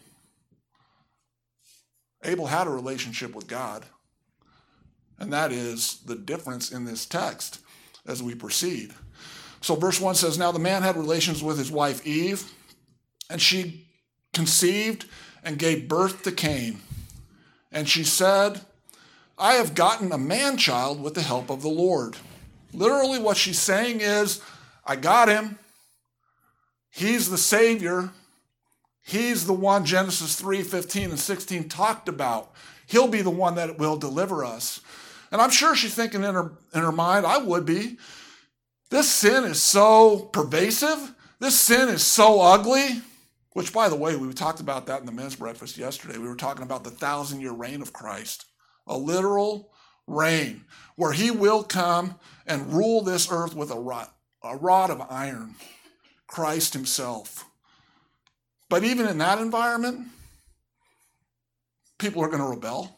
Abel had a relationship with God. And that is the difference in this text as we proceed. So verse 1 says, now the man had relations with his wife Eve, and she conceived and gave birth to Cain. And she said, I have gotten a man-child with the help of the Lord. Literally what she's saying is, I got him. He's the Savior. He's the one Genesis 3:15 and 16 talked about. He'll be the one that will deliver us. And I'm sure she's thinking in her mind, I would be. This sin is so pervasive. This sin is so ugly. Which, by the way, we talked about that in the men's breakfast yesterday. We were talking about the 1,000-year reign of Christ. A literal reign where he will come and rule this earth with a rod of iron. Christ himself. But even in that environment, people are going to rebel.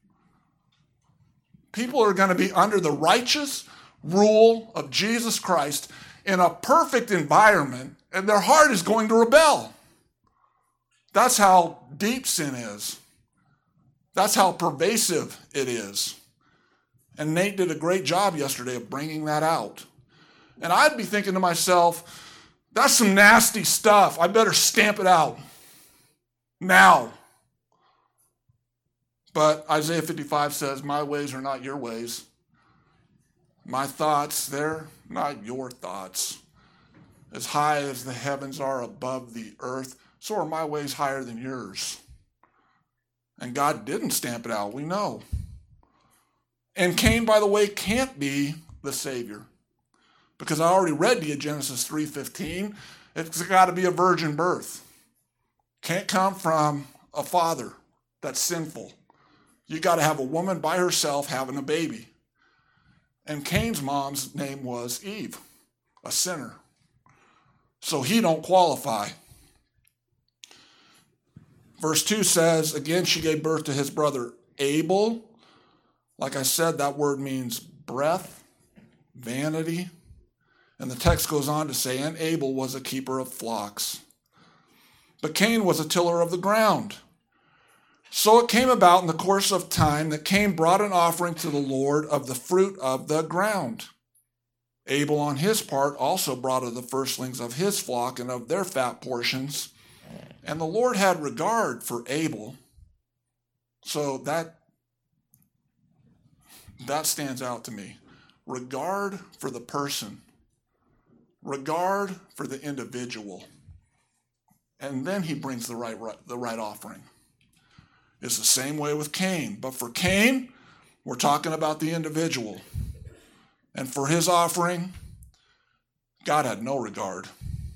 People are going to be under the righteous rule of Jesus Christ in a perfect environment, and their heart is going to rebel. That's how deep sin is. That's how pervasive it is. And Nate did a great job yesterday of bringing that out. And I'd be thinking to myself, that's some nasty stuff. I better stamp it out now. But Isaiah 55 says, my ways are not your ways. My thoughts, they're not your thoughts. As high as the heavens are above the earth, so are my ways higher than yours. And God didn't stamp it out, we know. And Cain, by the way, can't be the Savior. Because I already read to you Genesis 3:15. It's got to be a virgin birth. Can't come from a father that's sinful. You got to have a woman by herself having a baby. And Cain's mom's name was Eve, a sinner. So he don't qualify. Verse 2 says, again, she gave birth to his brother Abel. Like I said, that word means breath, vanity. And the text goes on to say, and Abel was a keeper of flocks. But Cain was a tiller of the ground. So it came about in the course of time that Cain brought an offering to the Lord of the fruit of the ground. Abel on his part also brought of the firstlings of his flock and of their fat portions. And the Lord had regard for Abel. So that stands out to me. Regard for the person. Regard for the individual. And then he brings the right offering. It's the same way with Cain. But for Cain, we're talking about the individual. And for his offering, God had no regard.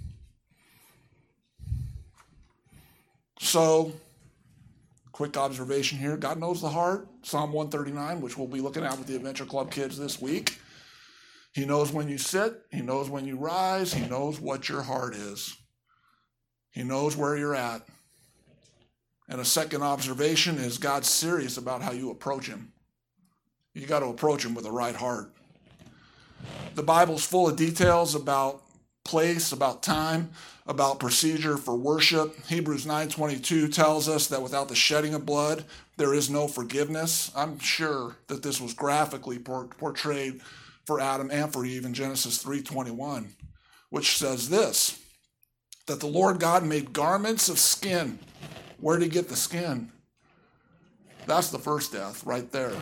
So, quick observation here. God knows the heart. Psalm 139, which we'll be looking at with the Adventure Club kids this week. He knows when you sit. He knows when you rise. He knows what your heart is. He knows where you're at. And a second observation is God's serious about how you approach him. You got to approach him with the right heart. The Bible's full of details about place, about time, about procedure for worship. Hebrews 9:22 tells us that without the shedding of blood, there is no forgiveness. I'm sure that this was graphically portrayed for Adam and for Eve in Genesis 3:21, which says this, that the Lord God made garments of skin. Where did he get the skin? That's the first death right there.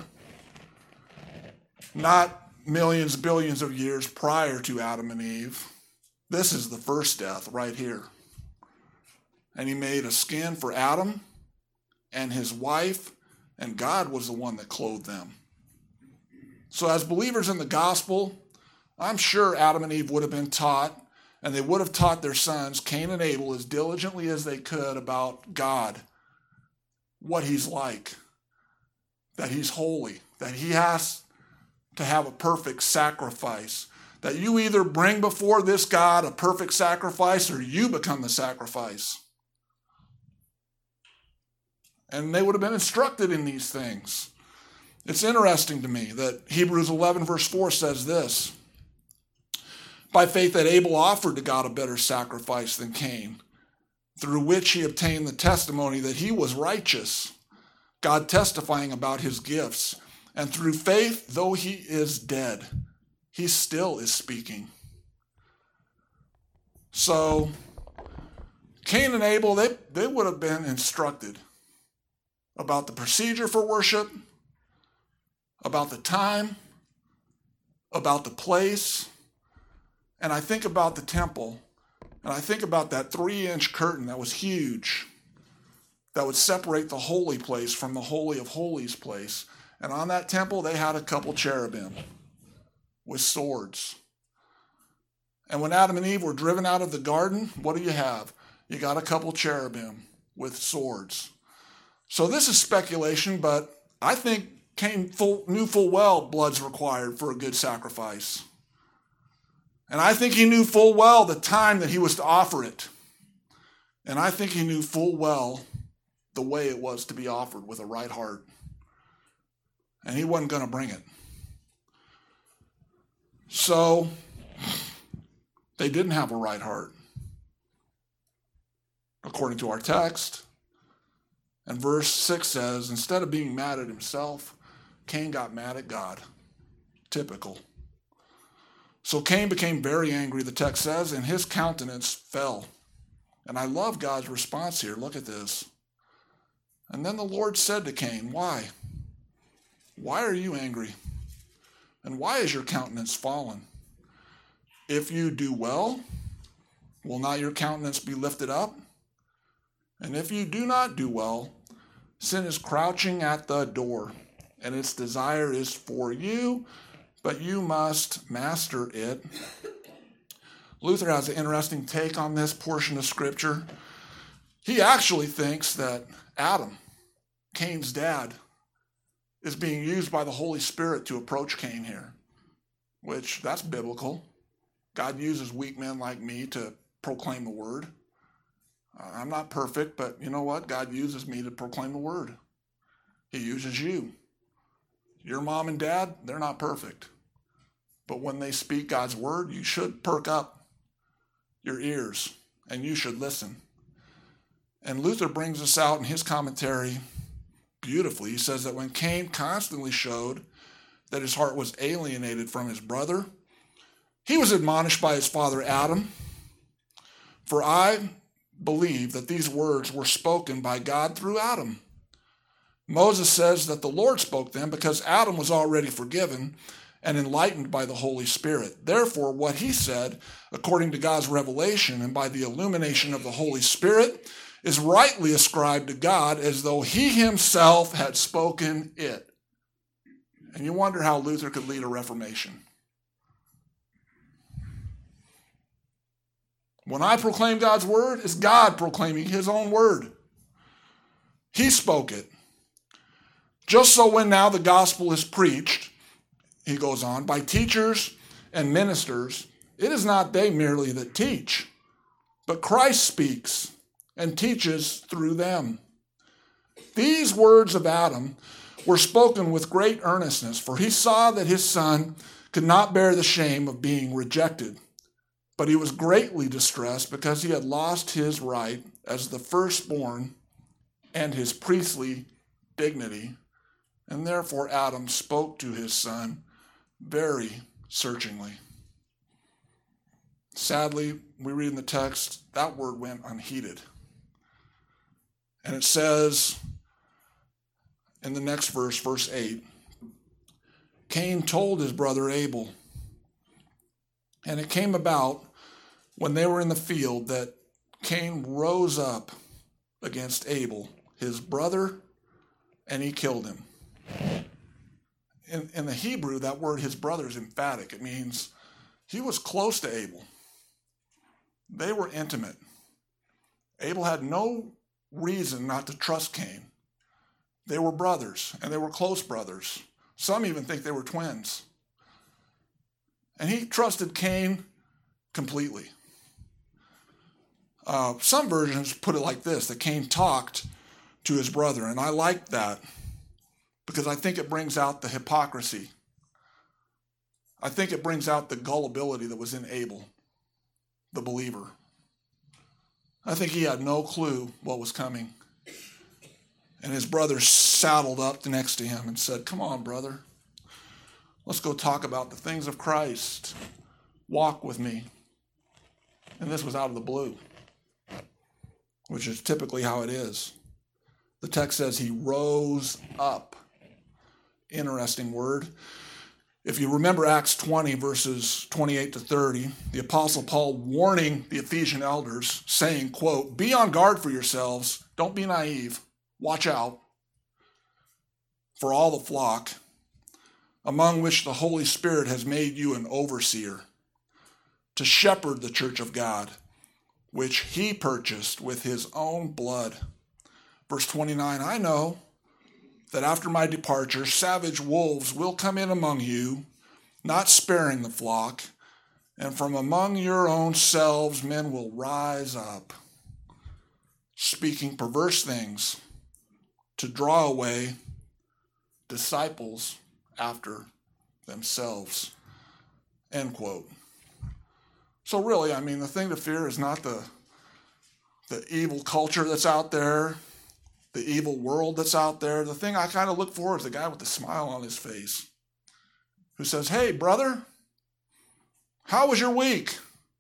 Not millions, billions of years prior to Adam and Eve. This is the first death right here. And he made a skin for Adam and his wife, and God was the one that clothed them. So as believers in the gospel, I'm sure Adam and Eve would have been taught, and they would have taught their sons, Cain and Abel, as diligently as they could about God, what he's like, that he's holy, that he has to have a perfect sacrifice, that you either bring before this God a perfect sacrifice or you become the sacrifice. And they would have been instructed in these things. It's interesting to me that Hebrews 11 verse 4 says this, by faith that Abel offered to God a better sacrifice than Cain, through which he obtained the testimony that he was righteous, God testifying about his gifts. And through faith, though he is dead, he still is speaking. So, Cain and Abel, they would have been instructed about the procedure for worship, about the time, about the place. And I think about the temple, and I think about that 3-inch curtain that was huge, that would separate the holy place from the Holy of Holies place. And on that temple, they had a couple cherubim with swords. And when Adam and Eve were driven out of the garden, what do you have? You got a couple cherubim with swords. So this is speculation, but I think Cain knew full well blood's required for a good sacrifice. And I think he knew full well the time that he was to offer it. And I think he knew full well the way it was to be offered with a right heart. And he wasn't going to bring it. So, they didn't have a right heart, according to our text. And verse 6 says, instead of being mad at himself, Cain got mad at God. Typical. So Cain became very angry, the text says, and his countenance fell. And I love God's response here. Look at this. And then the Lord said to Cain, why? Why are you angry? And why is your countenance fallen? If you do well, will not your countenance be lifted up? And if you do not do well, Sin is crouching at the door, and its desire is for you, but you must master it. Luther has an interesting take on this portion of Scripture. He actually thinks that Adam, Cain's dad, is being used by the Holy Spirit to approach Cain here, which that's biblical. God uses weak men like me to proclaim the word. I'm not perfect, but you know what? God uses me to proclaim the word. He uses you. Your mom and dad, they're not perfect. But when they speak God's word, you should perk up your ears and you should listen. And Luther brings us out in his commentary beautifully. He says that when Cain constantly showed that his heart was alienated from his brother, he was admonished by his father Adam. For I believe that these words were spoken by God through Adam. Moses says that the Lord spoke them because Adam was already forgiven and enlightened by the Holy Spirit. Therefore, what he said, according to God's revelation and by the illumination of the Holy Spirit, is rightly ascribed to God as though he himself had spoken it. And you wonder how Luther could lead a Reformation. When I proclaim God's word, it's God proclaiming his own word. He spoke it. Just so when now the gospel is preached, he goes on, by teachers and ministers, it is not they merely that teach, but Christ speaks and teaches through them. These words of Adam were spoken with great earnestness, for he saw that his son could not bear the shame of being rejected. But he was greatly distressed because he had lost his right as the firstborn and his priestly dignity. And therefore Adam spoke to his son very searchingly. Sadly, we read in the text, that word went unheeded. And it says in the next verse, verse 8, Cain told his brother Abel, and it came about when they were in the field that Cain rose up against Abel, his brother, and he killed him. In the Hebrew, that word, his brother, is emphatic. It means he was close to Abel. They were intimate. Abel had no reason not to trust Cain. They were brothers, and they were close brothers. Some even think they were twins. And he trusted Cain completely. Some versions put it like this, that Cain talked to his brother, and I like that because I think it brings out the hypocrisy. I think it brings out the gullibility that was in Abel, the believer. I think he had no clue what was coming. And his brother saddled up next to him and said, "Come on, brother. Let's go talk about the things of Christ. Walk with me." And this was out of the blue, which is typically how it is. The text says he rose up. Interesting word. If you remember Acts 20, verses 28 to 30, the Apostle Paul warning the Ephesian elders, saying, quote, "Be on guard for yourselves. Don't be naive. Watch out for all the flock, among which the Holy Spirit has made you an overseer, to shepherd the church of God, which he purchased with his own blood." Verse 29, "I know that after my departure, savage wolves will come in among you, not sparing the flock, and from among your own selves men will rise up, speaking perverse things, to draw away disciples after themselves." End quote. So really, the thing to fear is not the evil culture that's out there, the evil world that's out there. The thing I kind of look for is the guy with the smile on his face who says, "Hey, brother, how was your week?"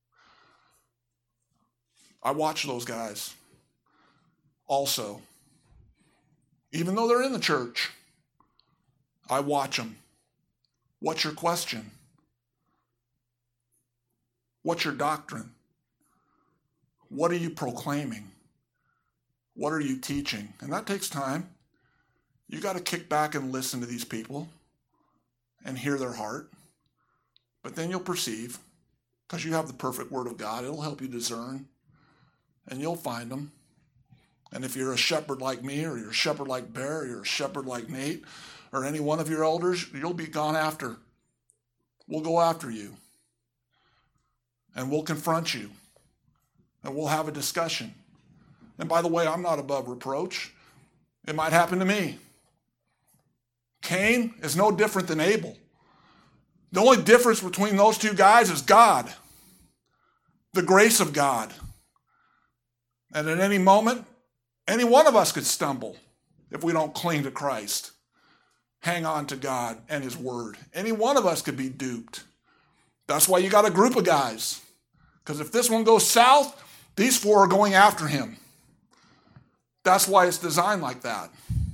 I watch those guys also. Even though they're in the church, I watch them. What's your question? What's your doctrine? What are you proclaiming? What are you teaching? And that takes time. You got to kick back and listen to these people and hear their heart. But then you'll perceive, because you have the perfect word of God. It'll help you discern, and you'll find them. And if you're a shepherd like me, or you're a shepherd like Bear, or you're a shepherd like Nate, or any one of your elders, you'll be gone after. We'll go after you. And we'll confront you. And we'll have a discussion. And by the way, I'm not above reproach. It might happen to me. Cain is no different than Abel. The only difference between those two guys is God. The grace of God. And at any moment, any one of us could stumble if we don't cling to Christ. Hang on to God and his word. Any one of us could be duped. That's why you got a group of guys. Because if this one goes south, these four are going after him. That's why it's designed like that.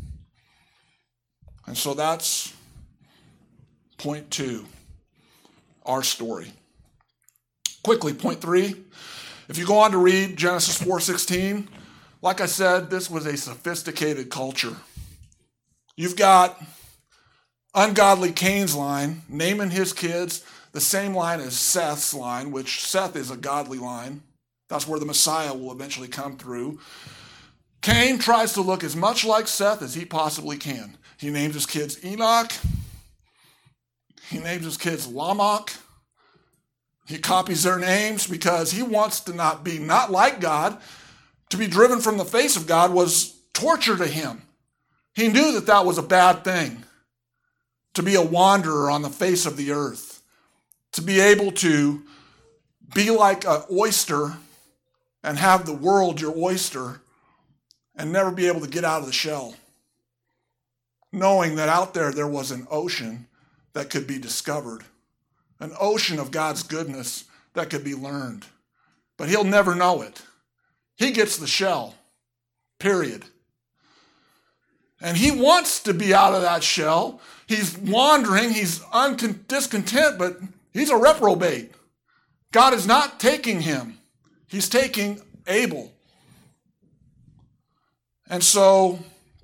And so that's point 2, our story. Quickly, point 3. If you go on to read Genesis 4:16, like I said, this was a sophisticated culture. You've got ungodly Cain's line, naming his kids the same line as Seth's line, which Seth is a godly line. That's where the Messiah will eventually come through. Cain tries to look as much like Seth as he possibly can. He names his kids Enoch. He names his kids Lamech. He copies their names because he wants to not like God. To be driven from the face of God was torture to him. He knew that that was a bad thing. To be a wanderer on the face of the earth. To be able to be like an oyster and have the world your oyster and never be able to get out of the shell. Knowing that out there was an ocean that could be discovered. An ocean of God's goodness that could be learned. But he'll never know it. He gets the shell, period. And he wants to be out of that shell. He's wandering, he's discontent, but he's a reprobate. God is not taking him. He's taking Abel. And so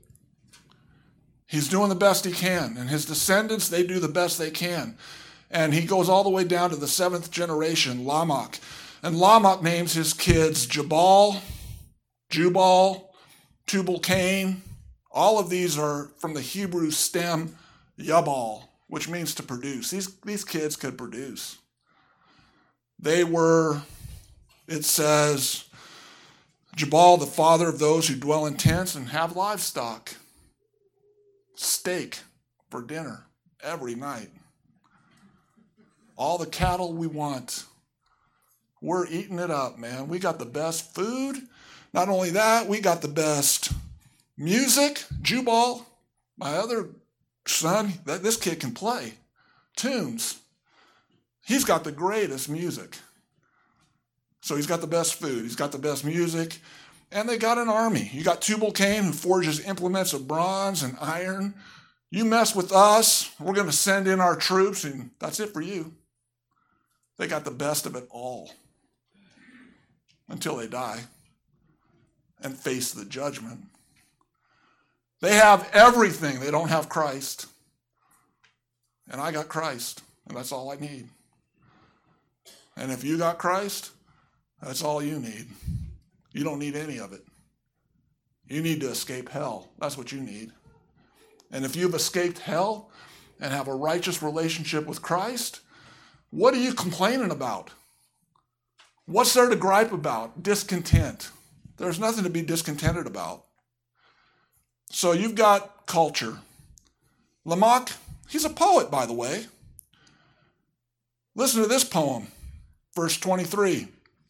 he's doing the best he can. And his descendants, they do the best they can. And he goes all the way down to the 7th generation, Lamech. And Lamech names his kids Jabal, Jubal, Tubal-Cain. All of these are from the Hebrew stem Yabal, which means to produce. These kids could produce. They were, it says, Jabal, the father of those who dwell in tents and have livestock. Steak for dinner every night. All the cattle we want. We're eating it up, man. We got the best food. Not only that, we got the best music. Jubal, my other son, this kid can play tunes. He's got the greatest music. So he's got the best food. He's got the best music. And they got an army. You got Tubal-Cain, who forges implements of bronze and iron. You mess with us, we're going to send in our troops, and that's it for you. They got the best of it all. Until they die and face the judgment. They have everything. They don't have Christ. And I got Christ, and that's all I need. And if you got Christ, that's all you need. You don't need any of it. You need to escape hell. That's what you need. And if you've escaped hell and have a righteous relationship with Christ, what are you complaining about? What's there to gripe about? Discontent. There's nothing to be discontented about. So you've got culture. Lamech, he's a poet, by the way. Listen to this poem, verse 23.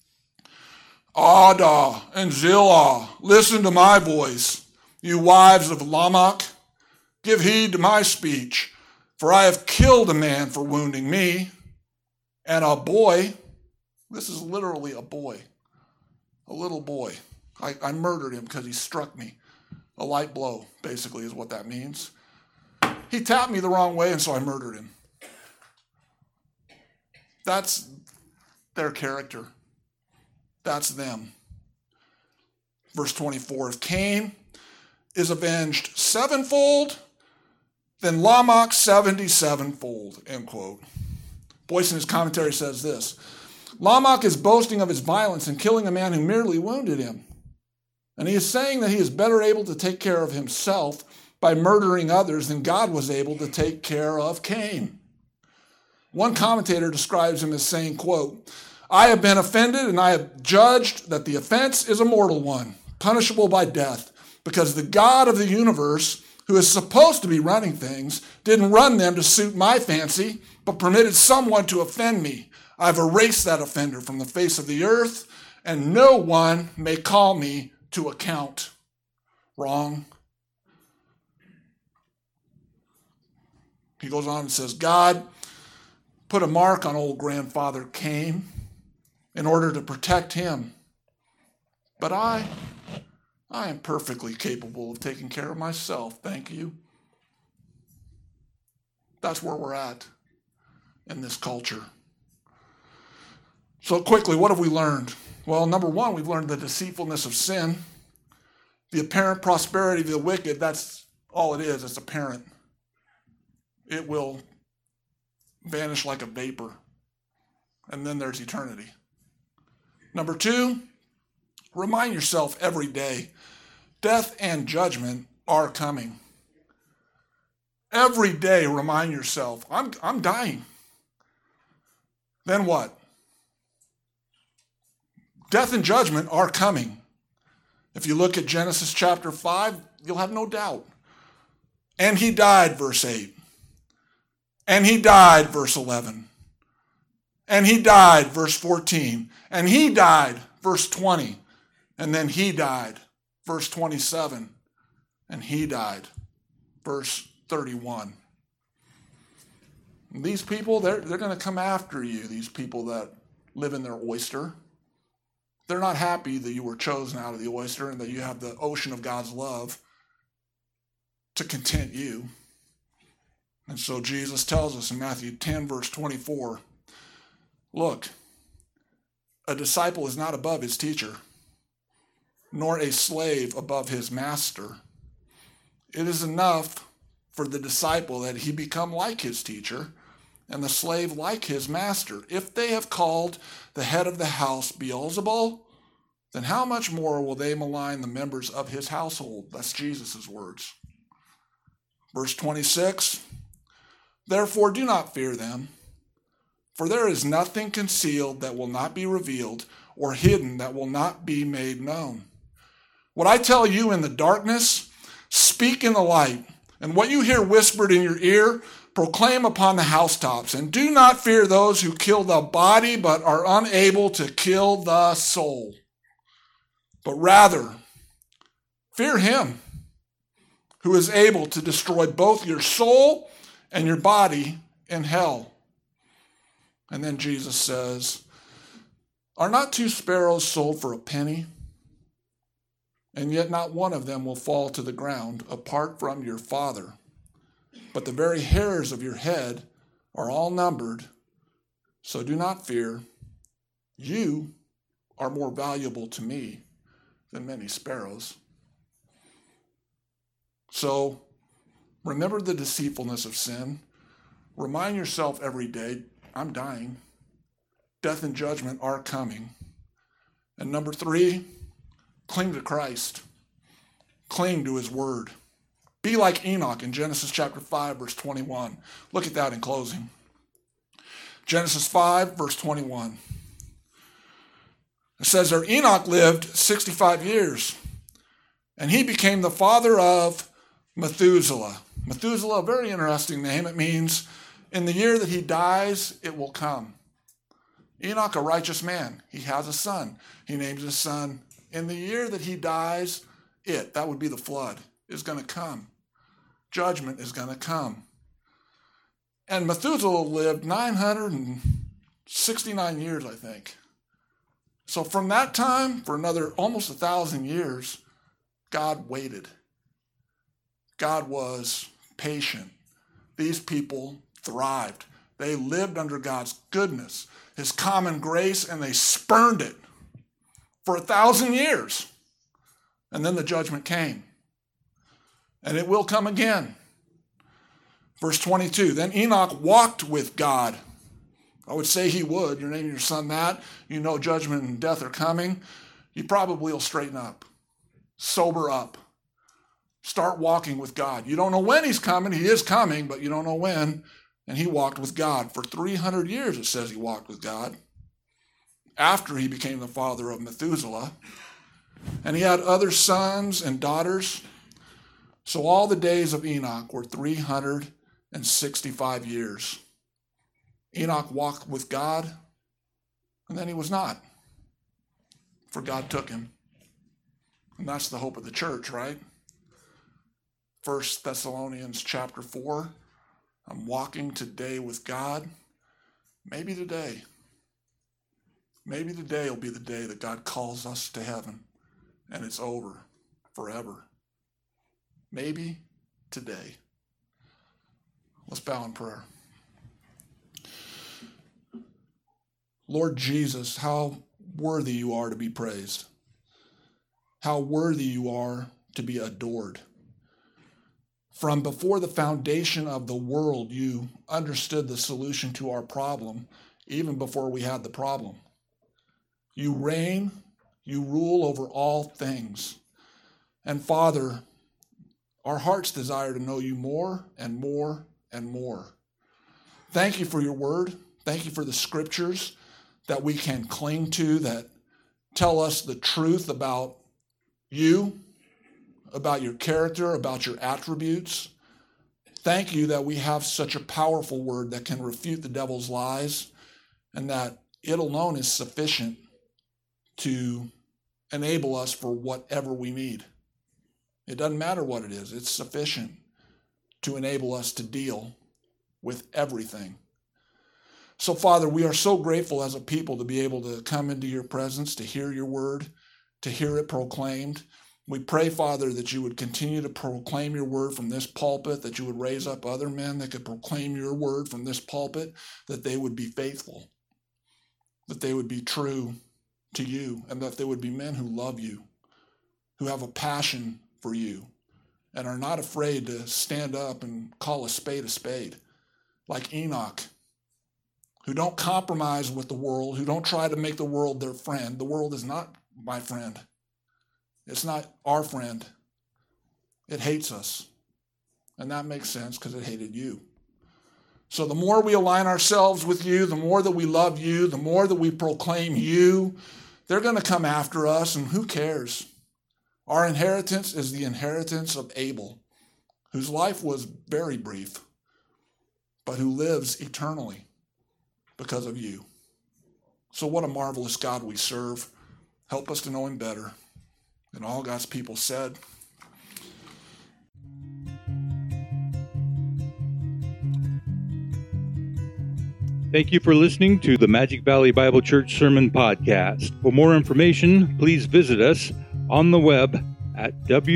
Ada and Zillah, listen to my voice. You wives of Lamech, give heed to my speech, for I have killed a man for wounding me, and a boy. This is literally a boy, a little boy. I murdered him because he struck me. A light blow, basically, is what that means. He tapped me the wrong way, and so I murdered him. That's their character. That's them. Verse 24, if Cain is avenged sevenfold, then Lamech 77-fold, end quote. Boyce in his commentary says this: Lamech is boasting of his violence in killing a man who merely wounded him. And he is saying that he is better able to take care of himself by murdering others than God was able to take care of Cain. One commentator describes him as saying, quote, I have been offended and I have judged that the offense is a mortal one, punishable by death, because the God of the universe, who is supposed to be running things, didn't run them to suit my fancy, but permitted someone to offend me. I've erased that offender from the face of the earth, and no one may call me to account. Wrong. He goes on and says, God put a mark on old grandfather Cain in order to protect him. But I am perfectly capable of taking care of myself, thank you. That's where we're at in this culture. So quickly, what have we learned? Well, number one, we've learned the deceitfulness of sin. The apparent prosperity of the wicked, that's all it is. It's apparent. It will vanish like a vapor. And then there's eternity. Number two, remind yourself every day, death and judgment are coming. Every day, remind yourself, I'm dying. Then what? Death and judgment are coming. If you look at Genesis chapter 5, you'll have no doubt. And he died, verse 8. And he died, verse 11. And he died, verse 14. And he died, verse 20. And then he died, verse 27. And he died, verse 31. And these people, they're going to come after you, these people that live in their oyster. They're not happy that you were chosen out of the oyster and that you have the ocean of God's love to content you. And so Jesus tells us in Matthew 10, verse 24, look, a disciple is not above his teacher, nor a slave above his master. It is enough for the disciple that he become like his teacher and the slave like his master. If they have called the head of the house Beelzebul, then how much more will they malign the members of his household? That's Jesus' words. Verse 26, therefore do not fear them, for there is nothing concealed that will not be revealed, or hidden that will not be made known. What I tell you in the darkness, speak in the light, and what you hear whispered in your ear, proclaim upon the housetops. And do not fear those who kill the body, but are unable to kill the soul. But rather, fear him who is able to destroy both your soul and your body in hell. And then Jesus says, are not 2 sparrows sold for a penny? And yet not one of them will fall to the ground apart from your Father. But the very hairs of your head are all numbered. So do not fear. You are more valuable to me than many sparrows. So remember the deceitfulness of sin. Remind yourself every day, I'm dying. Death and judgment are coming. And number 3, cling to Christ. Cling to his word. Be like Enoch in Genesis chapter 5, verse 21. Look at that in closing. Genesis 5, verse 21. It says there, Enoch lived 65 years, and he became the father of Methuselah. Methuselah, a very interesting name. It means in the year that he dies, it will come. Enoch, a righteous man. He has a son. He names his son. In the year that he dies, that would be the flood, is going to come. Judgment is going to come. And Methuselah lived 969 years, I think. So from that time, for another almost 1,000 years, God waited. God was patient. These people thrived. They lived under God's goodness, his common grace, and they spurned it for 1,000 years. And then the judgment came. and it will come again. Verse 22, then Enoch walked with God. I would say he would. You're naming your son that. You know judgment and death are coming. You probably will straighten up, sober up, start walking with God. You don't know when he's coming. He is coming, but you don't know when. And he walked with God. For 300 years, it says he walked with God after he became the father of Methuselah. And he had other sons and daughters. So all the days of Enoch were 365 years. Enoch walked with God, and then he was not, for God took him. And that's the hope of the church, right? 1 Thessalonians chapter 4, I'm walking today with God. Maybe today will be the day that God calls us to heaven, and it's over forever. Maybe today. Let's bow in prayer. Lord Jesus, how worthy you are to be praised. How worthy you are to be adored. From before the foundation of the world, you understood the solution to our problem, even before we had the problem. You reign, you rule over all things. And Father, our hearts desire to know you more and more and more. Thank you for your word. Thank you for the scriptures that we can cling to, that tell us the truth about you, about your character, about your attributes. Thank you that we have such a powerful word that can refute the devil's lies, and that it alone is sufficient to enable us for whatever we need. It doesn't matter what it is. It's sufficient to enable us to deal with everything. So, Father, we are so grateful as a people to be able to come into your presence, to hear your word, to hear it proclaimed. We pray, Father, that you would continue to proclaim your word from this pulpit, that you would raise up other men that could proclaim your word from this pulpit, that they would be faithful, that they would be true to you, and that they would be men who love you, who have a passion for you, and are not afraid to stand up and call a spade, like Enoch, who don't compromise with the world, who don't try to make the world their friend. The world is not my friend. It's not our friend. It hates us. And that makes sense because it hated you. So the more we align ourselves with you, the more that we love you, the more that we proclaim you, they're going to come after us, and who cares? Our inheritance is the inheritance of Abel, whose life was very brief, but who lives eternally because of you. So what a marvelous God we serve. Help us to know him better. And all God's people said, Thank you for listening to the Magic Valley Bible Church Sermon Podcast. For more information, please visit us on the web at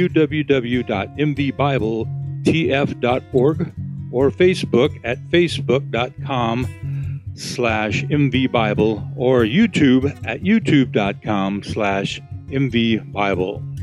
www.mvbibletf.org or Facebook at facebook.com/mvbible or YouTube at youtube.com/mvbible.